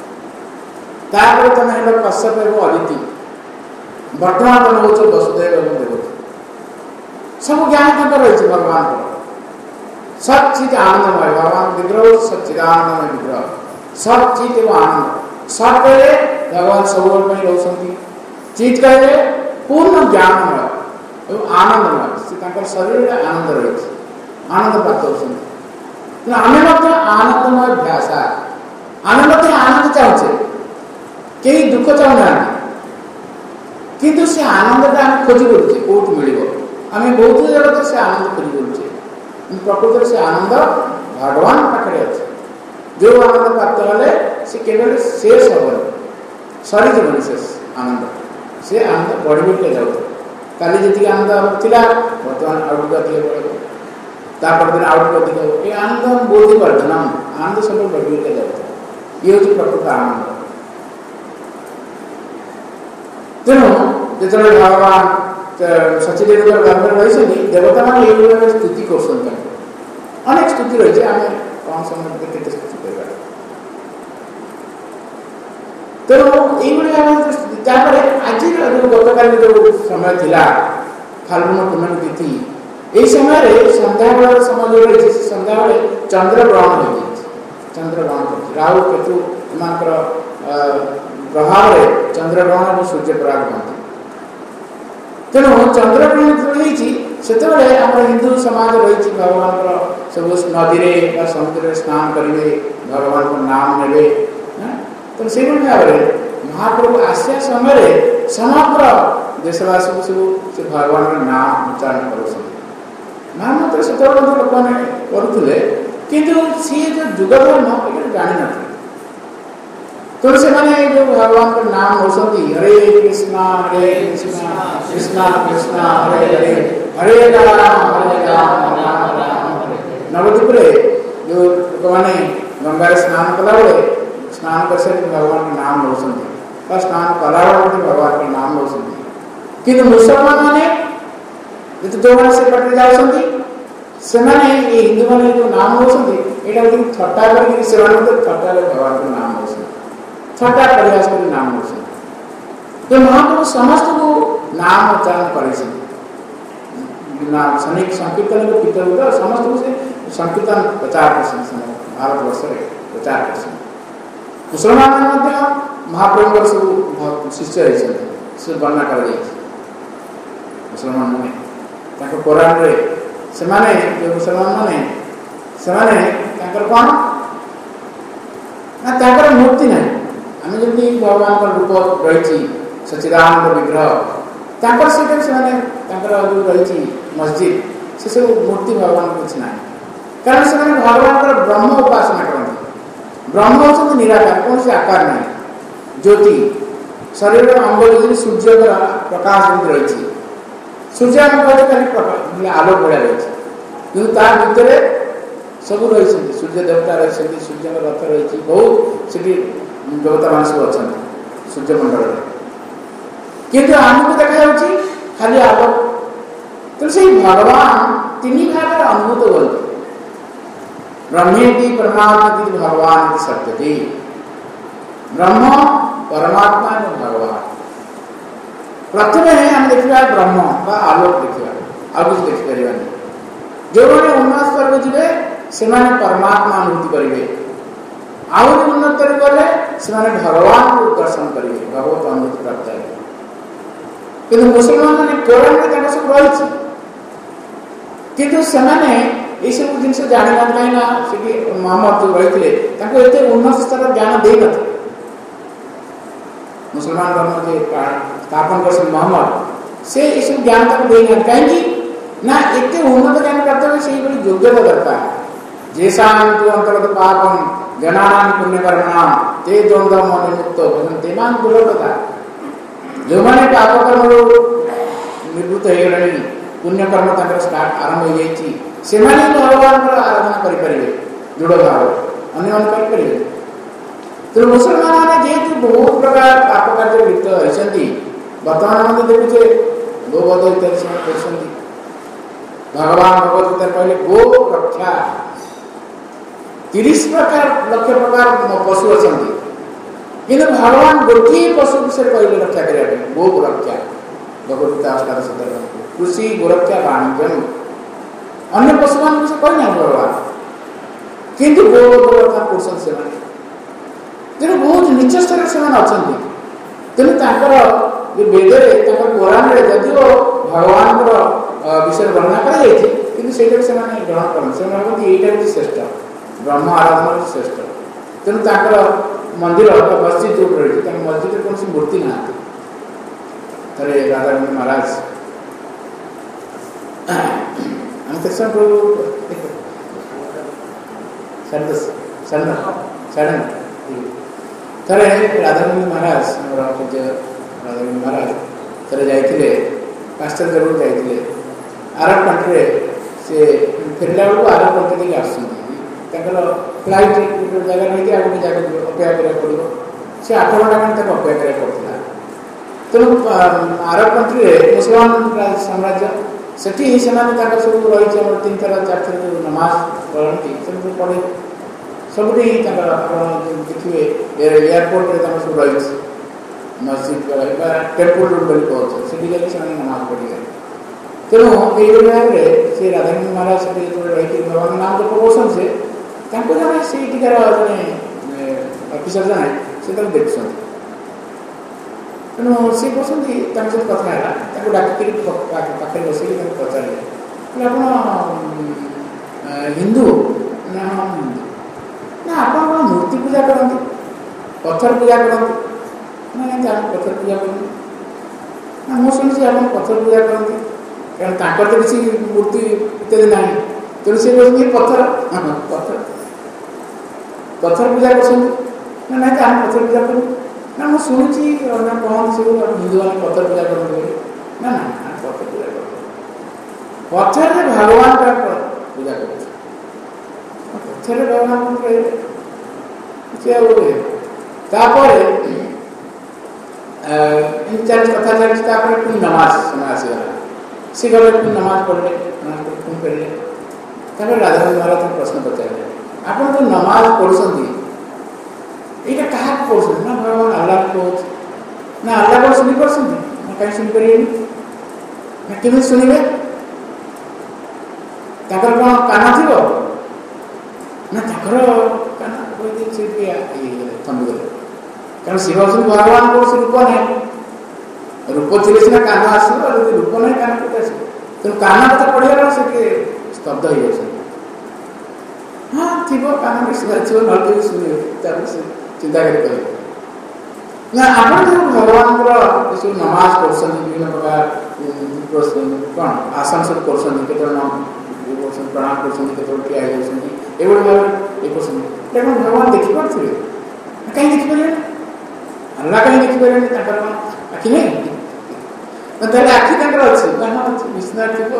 तुम हेल कश्यप एवं अदिति वर्तमान तुम हो वसुदेव एवं देवती सब ज्ञान तक रही भगवान को सब चीज आनंदमय भगवान विग्रह सच्चिदानंदमय विग्रह सब चीज एवं आनंद सब कहे भगवान सब रोचती चीज कहे पूर्ण ज्ञानमय एवं आनंदमय शरीर में आनंद रही आनंद प्राप्त होती आम आनंदमय भाषा आम आनंद चाहे कई दुख चाहूना किंतु से आनंदटा आम खोजी करुचे कौट मिल आम बहुत जगह से आनंद खोजी करुचे प्रकृत से आनंद भगवान पाखे अच्छे जो आनंद प्राप्त हेले से केवल शेष हम सरी जीवन शेष आनंद से आनंद बढ़ बढ़ जाऊ काली जी आनंद थिला बर्तमान आउट अधिक बढ़ दिन आउट अधिक ये आनंद बोधि वर्धनम आनंद सब बढ़ बढ़ जाऊ ये हूँ प्रकृत आनंद तेणु जो भगवान सचिदेव गर्भ रही देवता मैंने ये स्तुति कर अनेक स्तुति रही है आम कम समय केते स्तुति कर तेणु ये आज गतकाल जो समय थिला फाल्गुन पूर्णमी तिथि यही समय संध्या बेल समय जो रही संध्या बेले चंद्र ग्रहण हो चंद्र ग्रहण राहु केतु एम प्रभाव में चंद्र ग्रहण और सूर्य पराग बनते तेणु चंद्र ग्रहण जो आम हिंदू समाज रही भगवान सब नदी में समुद्र स्नान करेंगे भगवान को नाम ने तो से भाव में महाप्रभु आसिया समय समग्र देशवासी को सब से भगवान नाम उच्चारण कर नाम मतलब से लोक मैंने करुले किंतु सी जो जुगधर्म ये जानी न तो से माने जो भगवान का नाम होती हरे कृष्णा हरे कृष्णा कृष्णा कृष्णा हरे हरे हरे राम हरे राम राम राम नवद्वीप रे जो लोक मैंने गंगा स्नान कला बेले स्नान कर भगवान का नाम होती स्नान कला बेले भगवान का नाम होती कि मुसलमान मैंने जो मैंने से पटे जाती से हिंदू मैंने जो नाम होती यहाँ थट्टा कर थट्टा भगवान का नाम होती छठा प्रयास कर नाम हो तो महाप्रभु समस्त को नाम उच्चारण करे सैनिक संकीर्तन को कीर्तन होता समस्त को से संकीर्तन प्रचार कर भारत वर्ष में प्रचार कर मुसलमान महाप्रभु सब शिष्य रही से वर्णना कर मुसलमान मैंने कोरान रे से माने जो मुसलमान मैंने से माने कौन ना मूर्ति नहीं आम जमी भगवान का रूप रही सचिदानंद विग्रह से जो रही मस्जिद से सब मूर्ति भगवान कुछ ना कारण से भगवान का ब्रह्म उपासना करते ब्रह्म होती निराकार कौन से आकार नहीं ज्योति शरीर अंग जो सूर्य प्रकाश जमी रही सूर्य आम कहते खाली प्रकाश आलोक भाया रही कि भितर सब रही सूर्य देवता रही सूर्य रथ रही बहुत से देवता मान सब अच्छा सूर्यमंडल किंतु आमको देखा खाली आलोक तो से भगवान तीन भाग अनुभूत होते ब्रह्मेति परमात्मा भगवान सत्यति ब्रह्म परमात्मा भगवान प्रथम आम देखा ब्रह्म बा आलोक देखा आ कुछ देखिपर जो मैंने उन्नत स्तर को जी से परमात्मा अनुभूति करेंगे आहरी उन्नत गले से भगवान को दर्शन करेंगे भगवत अनुभूति प्राप्त है कि मुसलमान मैंने कोरान में सब रही किंतु से ये सब जिन जानी ना कहीं मोहम्मद जो रही थे उन्नत स्तर ज्ञान दे न मुसलमान धर्म के स्थापन कर मोहम्मद से ये सब ज्ञान तक दे ना कहीं ना एत उन्नत ज्ञान प्राप्त हुए से योग्यता दरकार जैसा तो अंतर्गत पापम जनानां पुण्यकर्मणां ते द्वंद्व मन मुक्त भजन्ते मां दुर्लभता जो माने पाप कर्म निवृत्त हो गले पुण्यकर्म तक स्टार्ट आरंभ हो जाइए से भगवान को आराधना करें दृढ़ भाव अन्य मान करें तो मुसलमान मैंने जेहेतु बहुत प्रकार पाप कार्य लिप्त रही बर्तमान मैंने देखुचे गोवध इत्यादि कर भगवान भगवत कहले गो रक्षा तीस प्रकार लक्ष प्रकार पशु अच्छा कि भगवान गोटे पशु विषय कहले रक्षा करने गो रक्षा भगवत अष्टादश कृषि गोरक्षा वाणिज्य अन्य पशुमान विषय कहना भगवान किंतु गो रक्षा पोषण से तेणु बहुत नीच स्तर से अच्छा तेणु बेदे कोरान जदिव भगवान विषय वर्णना कर ग्रहण करते यहीटा हूँ श्रेष्ठ ब्रह्म आराधना श्रेष्ठ तेणु ताकर मंदिर मस्जिद जो रही मस्जिद कौन मूर्ति ना थे राधा महाराज हम कृष्ण साढ़े दस साढ़े साढ़े थे राधानंद महाराज पूज्य राधानंद महाराज थे जाते पांचटा जगह जाते आरब कंट्री से फेरला बेलू आरब कंट्री देखिए आसर फ्लाइट गोटे जगह नहीं आ गोटे जगह अपेक्षा कराया पड़ो सी आठ घंटा खंडे अपेक्षा कराया पड़ता तेणु आरब कंट्री मुसलमान साम्राज्य सेठी सब रही तीन थर चार थर जो नमाज पढ़ती से पढ़े सब देखिए एयरपोर्ट में सब रही मस्जिद टेम्पल रूम कहते से नमाज पढ़े तेणु ये भाव में से राधानंद महाराज से रही भगवान नाम जप कौन से जन से जन अफिसर जन से देखते तेणु सी कहते सहित कथा है डाक पाखे बस पचारे आप हिंदू ना हाँ हिंदू ना आप मूर्ति पूजा करते पत्थर पूजा करते ना पत्थर पूजा करते ना मुझे शुणी आप पत्थर पूजा करते कारण तो किसी मूर्ति इत्यादि ना तेणु सी कहते पत्थर हाँ पत्थर पत्थर पूजा कर ना ना आम पत्थर पूजा करूँ ना मुझे शुणी कहते सब हिंदू मैंने पत्थर पूजा करते ना ना पत्थर पूजा कर पत्थर में भगवान का पूजा कर पत्थर भगवान चल कथा चलती पुणी नमाज समय आसगला सी गले पुणी नमाज पढ़ले नमाज पढ़ पुणी पढ़ले राधानंद महाराज प्रश्न पचारे आप जो नमाज पढ़ुं ये क्या पढ़ुं ना भगवान अल्लाह कह ना अल्लाह को शुणी पार्टी ना कहीं शुणी पारे ना केमी शुणे कौन कान थी ना कान थमीगले कारण सी भाव भगवान को रूप ना रूप थे सीना कान आसो रूप ना कान को आस तेणु कान कथा पढ़ा से स्तब्ध हो जाए हाँ थी कान थी ना शुणे चिंता कर ना आप जो भगवान सब नमाज कर विभिन्न प्रकार कौन आसन सब कर प्रणाम कर ठिया ये भाव ये कर भगवान देखिपे कहीं देखिपारे अल्लाह कहीं देखिपारे आखि नहीं आखि अच्छी ना हाँ अच्छी विश्वनाथ थी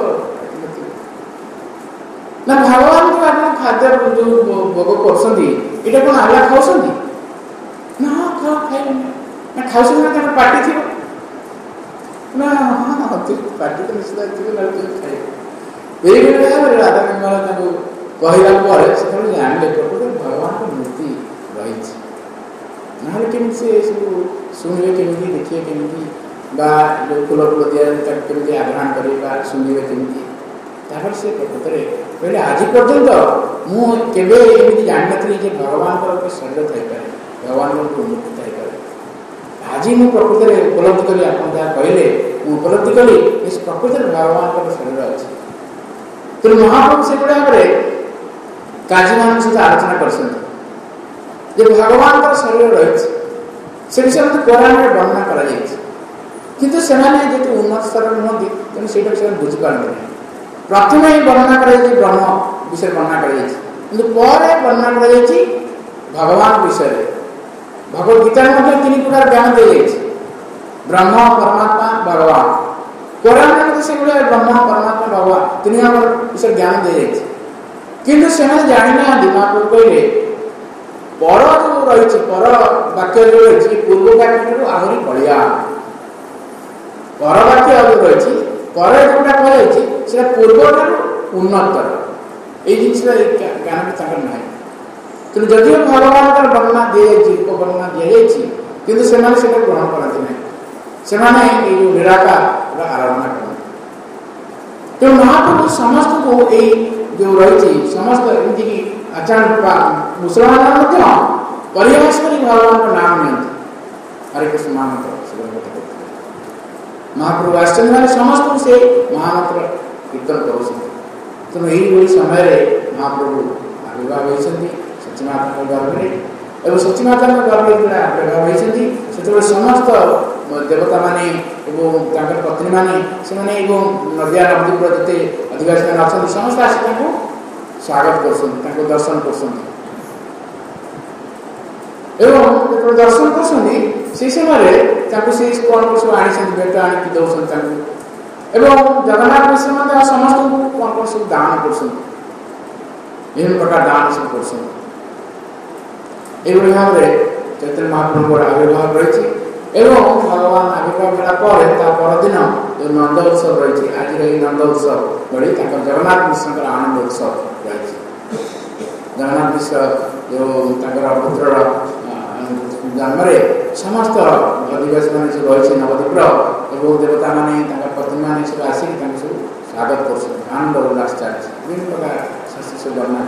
ना भगवान को आप खाद्य जो भोग कर कौन अल्लाह खाऊ ना हाँ खाओ खाई ना खाऊ ना पार्टी थी ना हाँ पार्टी तो निश्चित थी खाए यही भाव में राधानंद महाराज कहला से जानले प्रकृत भगवान को मूर्ति रही ना केमी से सब शुणे केमी देखिए केमी फूल फूल दिया केमी आग्रहण करें शुणे केमी से प्रकृत में कहले आज पर्यंत मुझे जान नी भगवान गोटे शरीर थी भगवान गोटे मूर्ति थी आज मुझे प्रकृत में उपलब्धि कली आप कहले उपलब्धि कली प्रकृत में भगवान शरीर अच्छी तेणु महाप्रभु से भाव में काजी मान सहित आलोचना कर भगवान का शरीर रही से विषय में पुराण में वर्णना किंतु से उन्नत स्तर नुहति तेणु से बुझीपारती नहीं प्रथम ही वर्णना कर ब्रह्म विषय वर्णना कर वर्णना कर भगवान विषय भगवदगीता में तीन प्रकार ज्ञान दी जाए ब्रह्म परमात्मा भगवान पुराण में से ब्रह्म परमात्मा भगवान तीन विषय ज्ञान दी जाए किंतु से जाना महाप्रभु कहले पर जो रही पर वाक्य जो रही पूर्व वाक्य आहरी बढ़िया पर वाक्य जो रही पर जोटा कह पूर्व उन्नतर ये जिन ज्ञान ना तेणु जदि भगवान का वर्णना दी जाए वर्णना दी जाए किंतु से ग्रहण करते ना से निराकार आराधना करते तेणु महाप्रभु समस्त को यही जो रही समस्त एमती आचार्य मुसलमान परिहास कर भगवान का नाम नहीं हरे कृष्ण महामंत्र महाप्रभु आश्चर्य समस्त से महामंत्र कीर्तन करुँच तेणु यही समय महाप्रभु आविर्भाव होती सचीमाता गर्भ में और सचीमाता गर्भ जो आविर्भाव होती से समस्त देवता माने पत्नी माने से नदिया नदीपुर जिते अधिवासी मैंने अच्छा समस्त आसी स्वागत कर दर्शन कर दर्शन कर समय कौन सब आनी भेट आनिक दौरान जगन्नाथ मिश्र समस्त कौन कौन सब दान कर विभिन्न प्रकार दान सब कर भाव में चैतन्य महाप्रभु आविर्भाव रही भगवान आविर्भाव परदिन जो नंद उत्सव रही आज नंद उत्सव बड़ी जगन्नाथ मिश्र आनंद उत्सव रही जगन्नाथ मिश्र जो पुत्र जन्म समस्त अधिवासी मैंने सब रही नवद्वीपर और देवता माने पत्नी मैंने सब आसिक सब स्वागत कर आनंद उल्लास चलती विभिन्न प्रकार शास्त्र सब वर्णना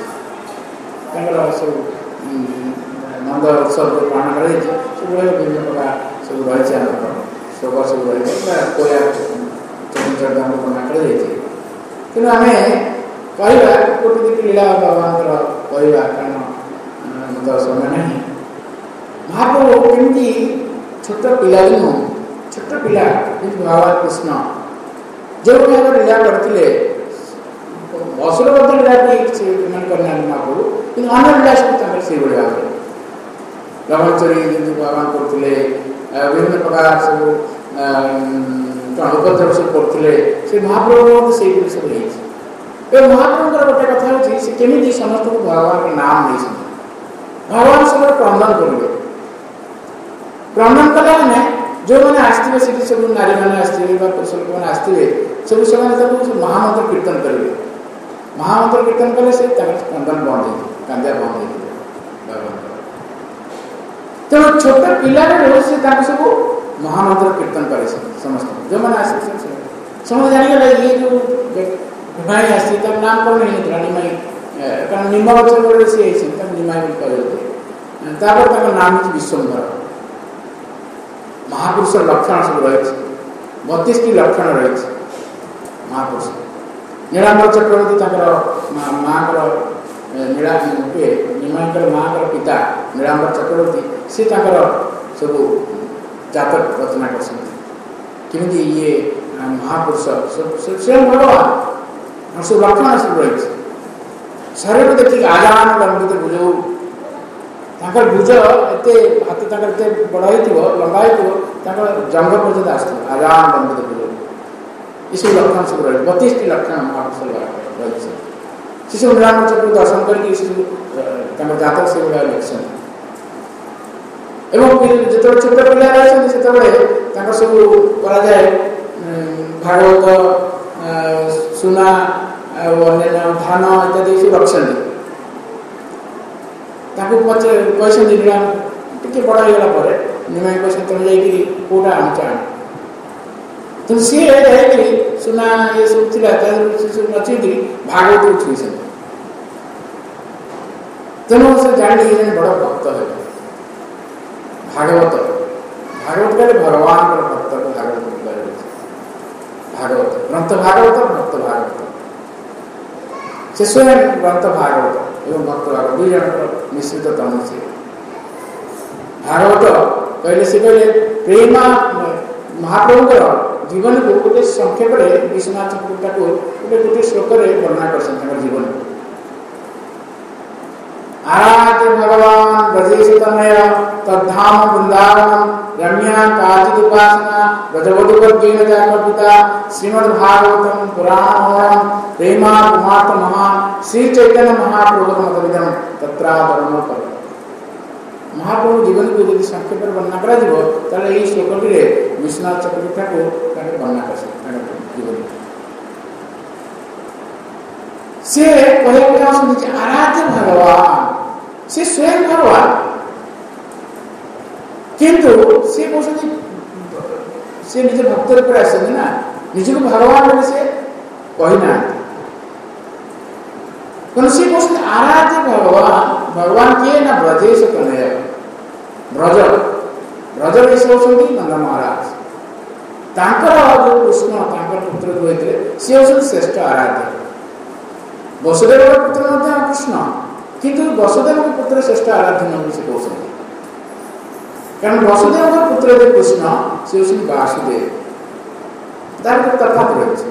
कर सब नंद उत्सव जो पालन कर सब विभिन्न प्रकार सब रही श्लोक सब रही कोया चरण वर्णना कर तेणु आम कहवा गोटे दुटी लीला भगवान कहवा कारण तो समय नहीं महाप्रभु केमती छोट पिला दिन छोट पिला भगवान कृष्ण जो भाव लीला करते असुरबद्ध लीला करना महाप्रभु कि अन्य लीला सब से भाव ब्रह्मचरी भगवान करते विभिन्न प्रकार सब उपद्रव सब करते से महाप्रभु से सब महाप्रभुर गोटे कथा होती केमी समस्त को भगवान नाम नहीं भगवान सब क्रंदन करेंगे क्रंदन कला मैंने जो मैंने आसवे से सब नारी मैंने आसवे पुरुष लोक मैंने आसवे सब से महामंत्र कीर्तन करेंगे महामंत्र कीर्तन कले से क्रंदन बंद हो कांदिया बंद हो तेणु छोट पिला से सब महामंत्र कीर्तन करे समस्त जो मैंने आसवे समझ जाने ये जो निमाई आसी नाम कौन नहीं होता निमाई कारण निम्ब गचर सी निमाई कहते नाम हूँ विश्वम्भर महापुरुष लक्षण सब रही बतीस टी लक्षण रही महापुरुष नीलांबर चक्रवर्ती माँ नीला निमाईकर माँ पिता नीलांबर चक्रवर्ती सी सब जातक रचना कर ये महापुरुष स्वयं भगवान सब लक्षण सब रही शरीर देखिए आजान लंबित भुजौ ताकर भुज एते हाथ ताकर एते बड़ा हिथिबो लंबा हिथिबो ताकर जंग पर्यंत आसतो आजान लंबित भुजौ इस लक्षण सब रही बत्तीस टी लक्षण महापुरुष रही शिशु नीलांबर चक्र दर्शन करके ताकर जातक से बड़ा लक्षण एवं जो छोट पिला रही से सब करा जाए भागवत सुना अन्य धान इत्यादि सब रखी पचे कैसे टी बड़ होगा निमाई कैसे तुम जाटा आनुच आण तेणु सी जाकि सुना ये सब थी नचेक भागवत छुई तेणु से जान बड़ भक्त है भागवत भागवत कहले भगवान भक्त भागवत भागवत ग्रंथ भागवत भक्त भागवत से स्वयं ग्रंथ भागवत एवं भक्त भागवत दुई जन मिश्रित तनु से भागवत कहले से कहले प्रेमा महाप्रभुर जीवन को गोटे संक्षेप विश्वनाथ ठाकुर गोटे गोटे श्लोक वर्णना कर जीवन आराध्य भगवान ब्रजेश तनय तद्धाम वृंदावन रम्या काचिद उपासना ब्रजवधुवर्गेण जागर्पिता श्रीमद् भागवतम पुराणम प्रेमा कुमार महान श्री चैतन्य महाप्रभु मतविदम तत्रावरण कर महाप्रभु जीवन को यदि संक्षेप वर्णना करा ये श्लोक विश्वनाथ चक्रवर्ती ठाकुर वर्णना कर जीवन से कहे आराध्य भगवान से स्वयं भगवान किंतु से कहते से निज भक्त रूप आसते ना निज को भगवान बोले से कहना से कहते आराध्य भगवान भगवान किए ना ब्रजेश कन्हैया ब्रज ब्रज ऋषि होती नंद महाराज तांकर जो कृष्ण तांकर पुत्र जो होते सी हूँ श्रेष्ठ आराध्य। वसुदेव पुत्र कृष्ण किंतु वसुदेव पुत्र श्रेष्ठ आराध्य नहीं से कहते कारण वसुदेव पुत्र जो कृष्ण सी हूँ वासुदेव तार तफात रही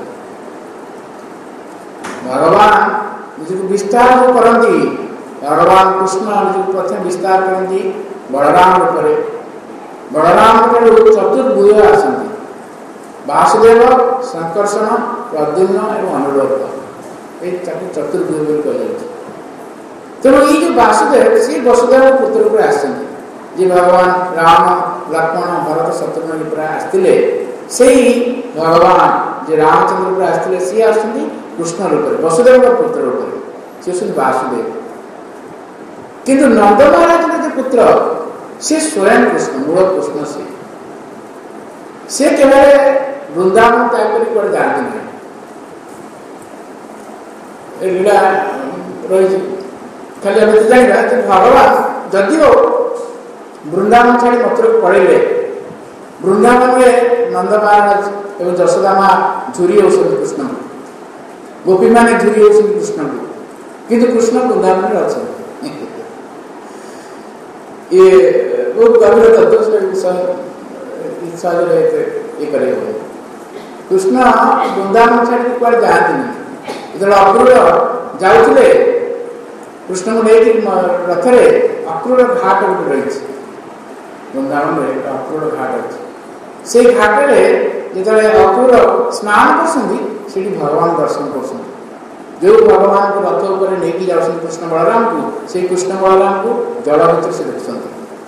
भगवान निज विस्तार जो करती भगवान कृष्ण निज प्रथम विस्तार करती बलराम रूप बलराम चतुर्भुज आसती वासुदेव संकर्षण प्रद्युम्न एवं अनुरोध ये चतुर्भुज कह तेणु ये जो वासुदेव सी वसुदेव पुत्र रूप आसती जी भगवान राम लक्ष्मण भरत शत्रुघ्न रूप आसते से भगवान जी रामचंद्र रूप आसते सी आसती कृष्ण रूप वसुदेव पुत्र रूप सी वासुदेव किंतु नंद महाराज जो पुत्र से स्वयं कृष्ण मूल कृष्ण से से केवल वृंदावन त्याग कर जाती नहीं लीला रही खाली आम जानवा भगवान जदिव वृंदावन छाड़ी मथुरा को पड़े वृंदावन में नंद महाराज एवं यशोदा माँ झुरी होती कृष्ण गोपी मैंने झुरी होती कृष्ण को किंतु कृष्ण वृंदावन में अच्छा ये बहुत गंभीर तत्व से इच्छा जो रहते ये करे हुए कृष्ण वृंदावन छाड़ी कुआर जाती नहीं इधर अक्रूर जाऊले कृष्ण को लेकिन रथ रे अक्रूर घाट गोटे रही वृंदावन में अक्रूर घाट अच्छे से घाट रे जो अक्रूर स्नान कर भगवान दर्शन कर जो भगवान को रथ उपर नहीं जाऊँ कृष्ण बलराम को से कृष्ण बलराम को जल भर से देखते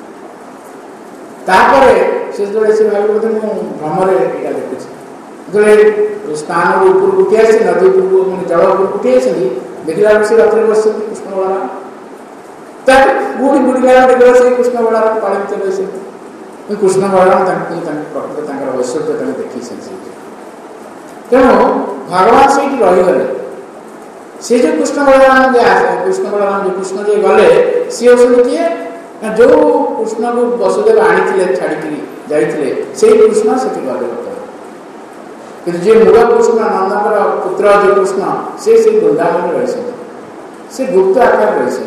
से जो से भाई बोलते मुझे भ्रमर यहाँ देखुची जो स्नान ऊपर उठी आसी नदी उपरको जल ऊपर उठी आसी देखला से रथ में बस कृष्ण बलराम बुढ़ी बुढ़ीला देखा से कृष्ण बलराम पाले चले कृष्ण बलराम प्रकृत ऐश्वर्य देखी तेणु भगवान से रहीगले से जो कृष्ण बलराम कृष्ण बलराम जो कृष्ण जो गले सी हूँ किए जो कृष्ण को वसुदेव आनी छाड़ी जाते से कृष्ण से गले कि जे मूल कृष्ण नंदकर पुत्र जो कृष्ण से वृंदावन रही से गुप्त आकार रही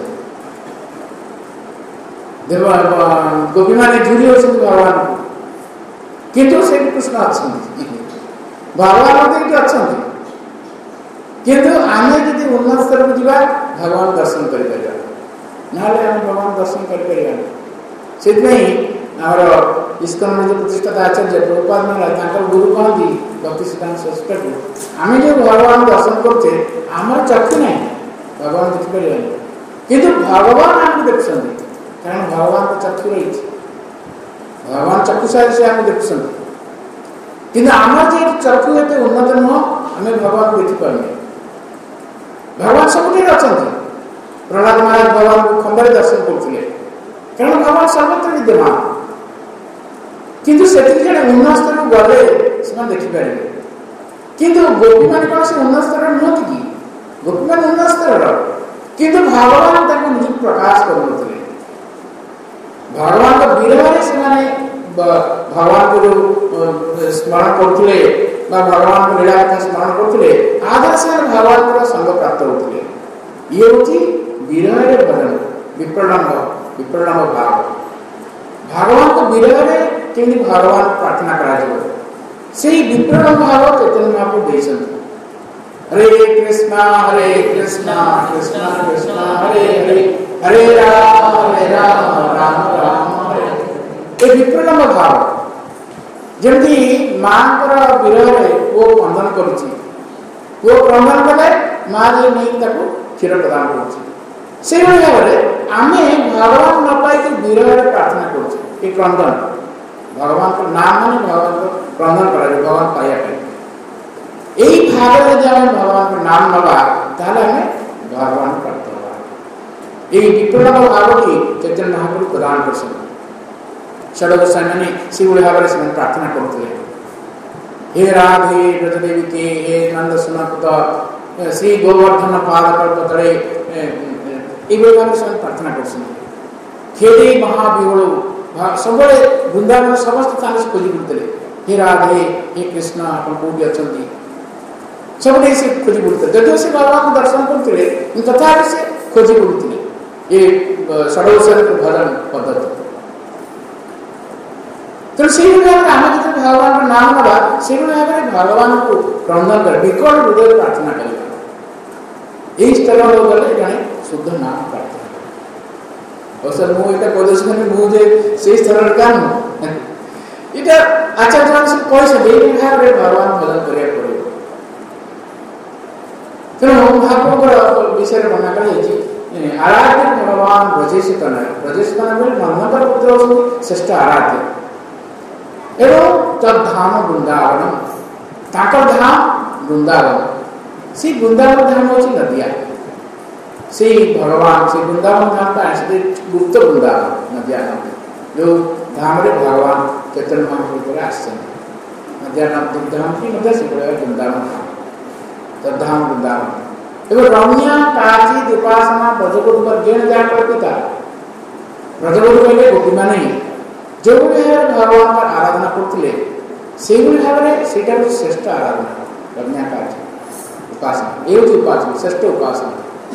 गोपी मैंने झुरी होती भगवान किंतु से कृष्ण अच्छा भगवान ये अच्छा किंतु आम जब उन्नत स्तर को जा भगवान दर्शन कर भगवान दर्शन कर इस्कन जो प्रतिष्ठाता आचार्य प्रभुपाद महाराज गुरु कहती भक्ति सिद्धांत श्रेष्ठ को आम जो भगवान दर्शन करते आमर चक्षु ना भगवान देखिपर किंतु भगवान आम देखुं कारण भगवान को चक्षु रही भगवान चक्षु साहब से आम देखुं कि आम जो चक्षु एत उन्नत नुह आम भगवान को देखिपार भगवान सब अच्छा प्रहलाद महाराज भगवान को खंबारे दर्शन करते कारण भगवान सर्वत्र विद्यमान किंतु से उन्नत स्तर को गले से देखिपारे किंतु गोपी मान कौन से उन्नत स्तर नुहत कि गोपी मान उन्नत स्तर किंतु भगवान निज प्रकाश करुले भगवान का विरह से भगवान को जो स्मरण करते भगवान को लीला कथा स्मरण करते आधार से भगवान को संग प्राप्त होते ये हूँ विरह भजन विप्रलम्ब विप्रलम्ब भाव भगवान को विरह केमी भगवान प्रार्थना करा से विप्रलम्ब भाव चैतन्य महाप्रभु देते हरे कृष्णा हरे कृष्णा कृष्णा कृष्णा हरे हरे हरे राम हरे राम राम राम हरे ये विप्रलम्ब भाव जमी माँ विरह पुओ क्रंदन करुच्ची पुओ क्रंदन कले माँ जो नहीं क्षीर प्रदान कर भाव में आम भगवान न पाई विरह प्रार्थना कर क्रंदन भगवान को नाम माने भगवान को क्रंदन कर भगवान पाइबा यही भाव में जब भगवान को नाम नवा भगवान प्राप्त होगा यही विप्रलम्ब भाव की चैतन्य महाप्रभु प्रदान कर षड गोस्वामी मैंने से भाव में प्रार्थना करते हे राधे ब्रजदेवी के हे नंद सुनपुत श्री गोवर्धन पाद कल्प तले ये भाव में प्रार्थना कर खेदे महाविहोल सब वृंदावन समस्त स्थान से खोजी करते हे राधे हे कृष्ण आप कौटी अच्छा सब से खोजी बुलते जदि से भगवान को दर्शन करते तथा से खोजी बुलते ये षडौषध भजन पद्धति तो से भाव में जो भगवान का नाम नवा से भाव में भगवान को क्रंदन कर विकल हृदय प्रार्थना करेगा यही तरह लोग गले जड़े शुद्ध नाम प्रार्थना और सर मु एटा कोदेश में मु जे से तरह काम इटा आचार्य जन से कोई से देवी भाव रे भगवान भजन करिया पड़े तेणु महाप्रभुर विषय वर्णना कर आराध्य भगवान ब्रजेशितन ब्रजेशितन बोले मन्मथर पुत्र होती श्रेष्ठ आराध्य एवं तद्धाम वृंदावन ताकर धाम वृंदावन से वृंदावन धाम होची नदिया से भगवान से वृंदावन धाम का ऐसे गुप्त वृंदावन नदिया नाम जो धाम रे भगवान चैतन्य महाप्रभु आश्चर्य नदिया नाम धाम की मतलब से बोला वृंदावन धाम तद्धाम वृंदावन एवं रम्या काची उपासना ब्रजगुरु वर्गेण जा कल्पिता ब्रजगुरु कहले गोपी माने जो भगवान का आराधना करते से भाव में सेटा श्रेष्ठ आराधना रम्या काची उपासना ये उपासना श्रेष्ठ उपासना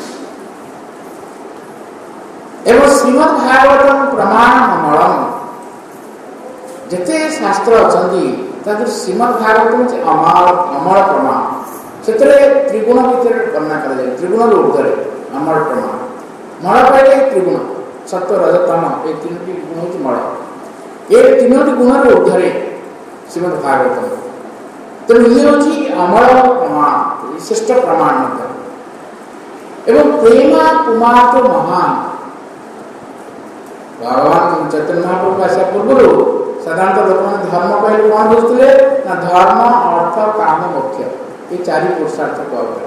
एवं श्रीमद् भागवतम प्रमाण अमरम जिते शास्त्र अच्छा श्रीमद् भागवत अमर अमर प्रमाण से त्रिगुण भितर वर्णना कर त्रिगुण ऊर्धरे अमर प्रमाण मल कहले त्रिगुण सत्व रजतम ये तीन गुण हूँ मल ये तीन गुण ऊर्धरे श्रीमद् भागवतम तेणु ये हूँ अमर प्रमाण श्रेष्ठ प्रमाण एवं प्रेमा कुमार महान भगवान चैतन्य महाप्रभु आसा पूर्व साधारणतः लोक धर्म कहले कौन बुझते ना धर्म अर्थ काम मोक्ष ये चारि पुरुषार्थ कहते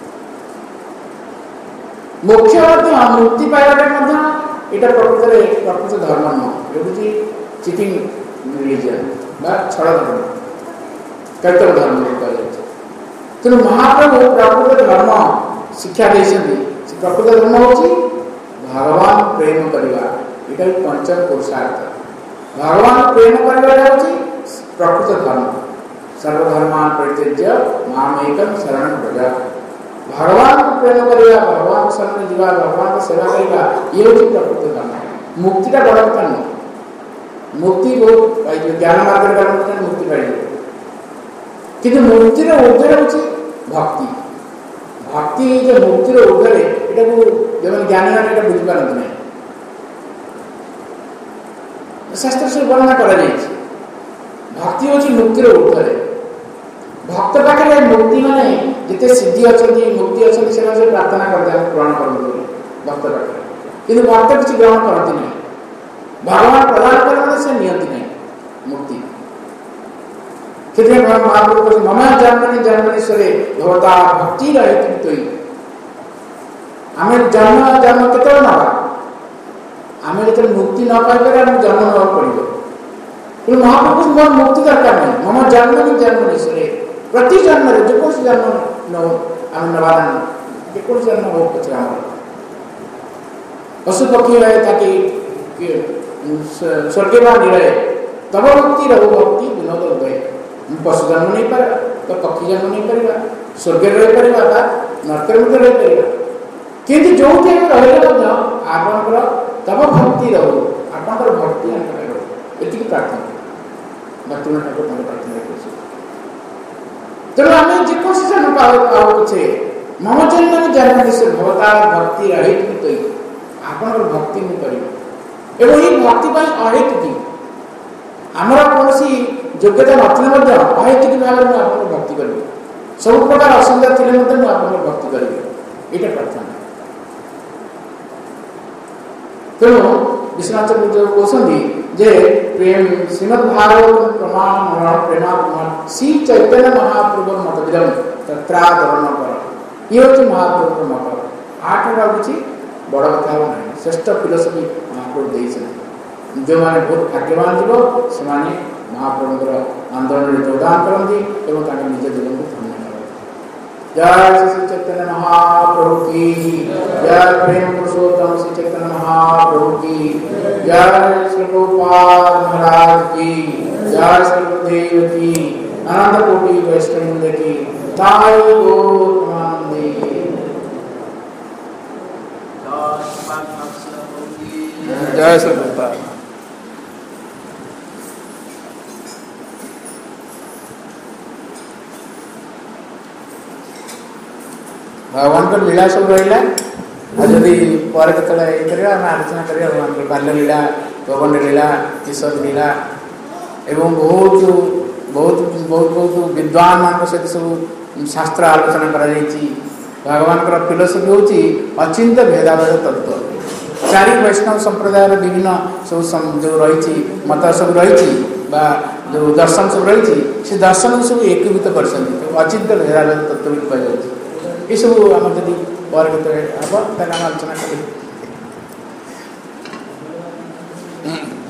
मोक्ष मुक्ति पाइबा यहाँ प्रकृत प्रकृत धर्म नुह ये चिटिंग रिलीजन छल धर्म कैतव धर्म कह तेणु महाप्रभु प्रकृत धर्म शिक्षा देते प्रकृत धर्म हूँ भगवान प्रेम करवा ये पंचम पुरुषार्थ भगवान प्रेम करवा हूँ प्रकृत धर्म सर्वधर्मान परित्यज्य मामेकम शरण व्रज भगवान को प्रेम करवा भगवान शरण जीवा भगवान को सेवा करवा ये हूँ प्रकृत धर्म मुक्ति का बड़ा कथा नुह मुक्ति बहुत ज्ञान मार्ग मुक्ति पाई कि मुक्तिर ऊर्धर हूँ भक्ति भक्ति जो मुक्तिर ऊर्धर यहाँ जो ज्ञानी मैंने बुझी पारती ना शास्त्र से वर्णना कर भक्ति हूँ मुक्तिर ऊर्धर भक्त पाखे मुक्ति माने जिते सिद्धि अच्छा मुक्ति अच्छा से प्रार्थना करते ग्रहण करते भक्त पाखे कि भक्त किसी ग्रहण करती नहीं भगवान प्रदान करने से नियंती नहीं मुक्ति महाप्रभु मम जन्मनि जन्मनीश्वरे भवता भक्ति रहित आम जन्म जन्म केत ना आम जो मुक्ति न पाइपर आम जन्म ना पड़ो कि महाप्रभु मोर मुक्ति दरकार नहीं मम जन्मनि जन्मनीश्वरे प्रति जन्म जो जन्म नौ आम नवा जो जन्म हो पचे आम पशु पक्षी रहे ताकि स्वर्ग रहे तब भक्ति रहो भक्ति विनोद उदय पशु जन्म नहीं पार तो पक्षी जन्म नहीं पार स्वर्ग रही पार नरक मध्य रही पार किंतु जो रहा आपंकर तब भक्ति रहो आपंकर भक्ति ये प्रार्थना भक्ति ठाकुर प्रार्थना कर तेणु आम जेकोसी जन्म पाचे मम जन्म जन्मनीश्वर भवता भक्ति अहेतुक आपंकर भक्ति नहीं कर ये भक्ति अहेतुकी आमर कौन योग्यता ना अहेतुकी भाव में आप भक्ति करी सब प्रकार असुविधा थी आप भक्ति करी ये प्रार्थना तेणु विश्वनाथ जो कहते जे प्रेम श्रीमद् भागवत प्रमाण प्रेमा प्रमाण श्री चैतन्य महाप्रभु मतविदम तत्रादरण कर ये हूँ महाप्रभु मत आठ भावी बड़ कथा ना श्रेष्ठ फिलोसफी महाप्रभु देते जो मैंने बहुत भाग्यवान जीव से महाप्रभुर आंदोलन में योगदान करती और निज जीवन को धन्य करते जय श्री चैतन्य महाप्रभु की जय, प्रेम पुरुषोत्तम श्री चैतन्य महाप्रभु की जय, श्री गोपाल महाराज की जय, श्री गुरुदेव की अनंत कोटि वैष्णव की ताई गौरमानंदी जय श्री गोपाल। भगवान को लीला सब रहा जदि पर आलोचना कर भगवान बाल्य लीला, गगन लीला, किशोर लीला एवं बहुत बहुत बहुत बहुत विद्वान मान सहित सब शास्त्र आलोचना कर भगवान फिलोसफी हूँ अचिंत भेदाभेद तत्व। चारि वैष्णव संप्रदाय विभिन्न सब जो रही मत सब रही जो दर्शन सब रही से दर्शन सब एकीभूत कर अचिंत भेदाभेद तत्व भी कह ये सब आम जब पर हम आलोचना कर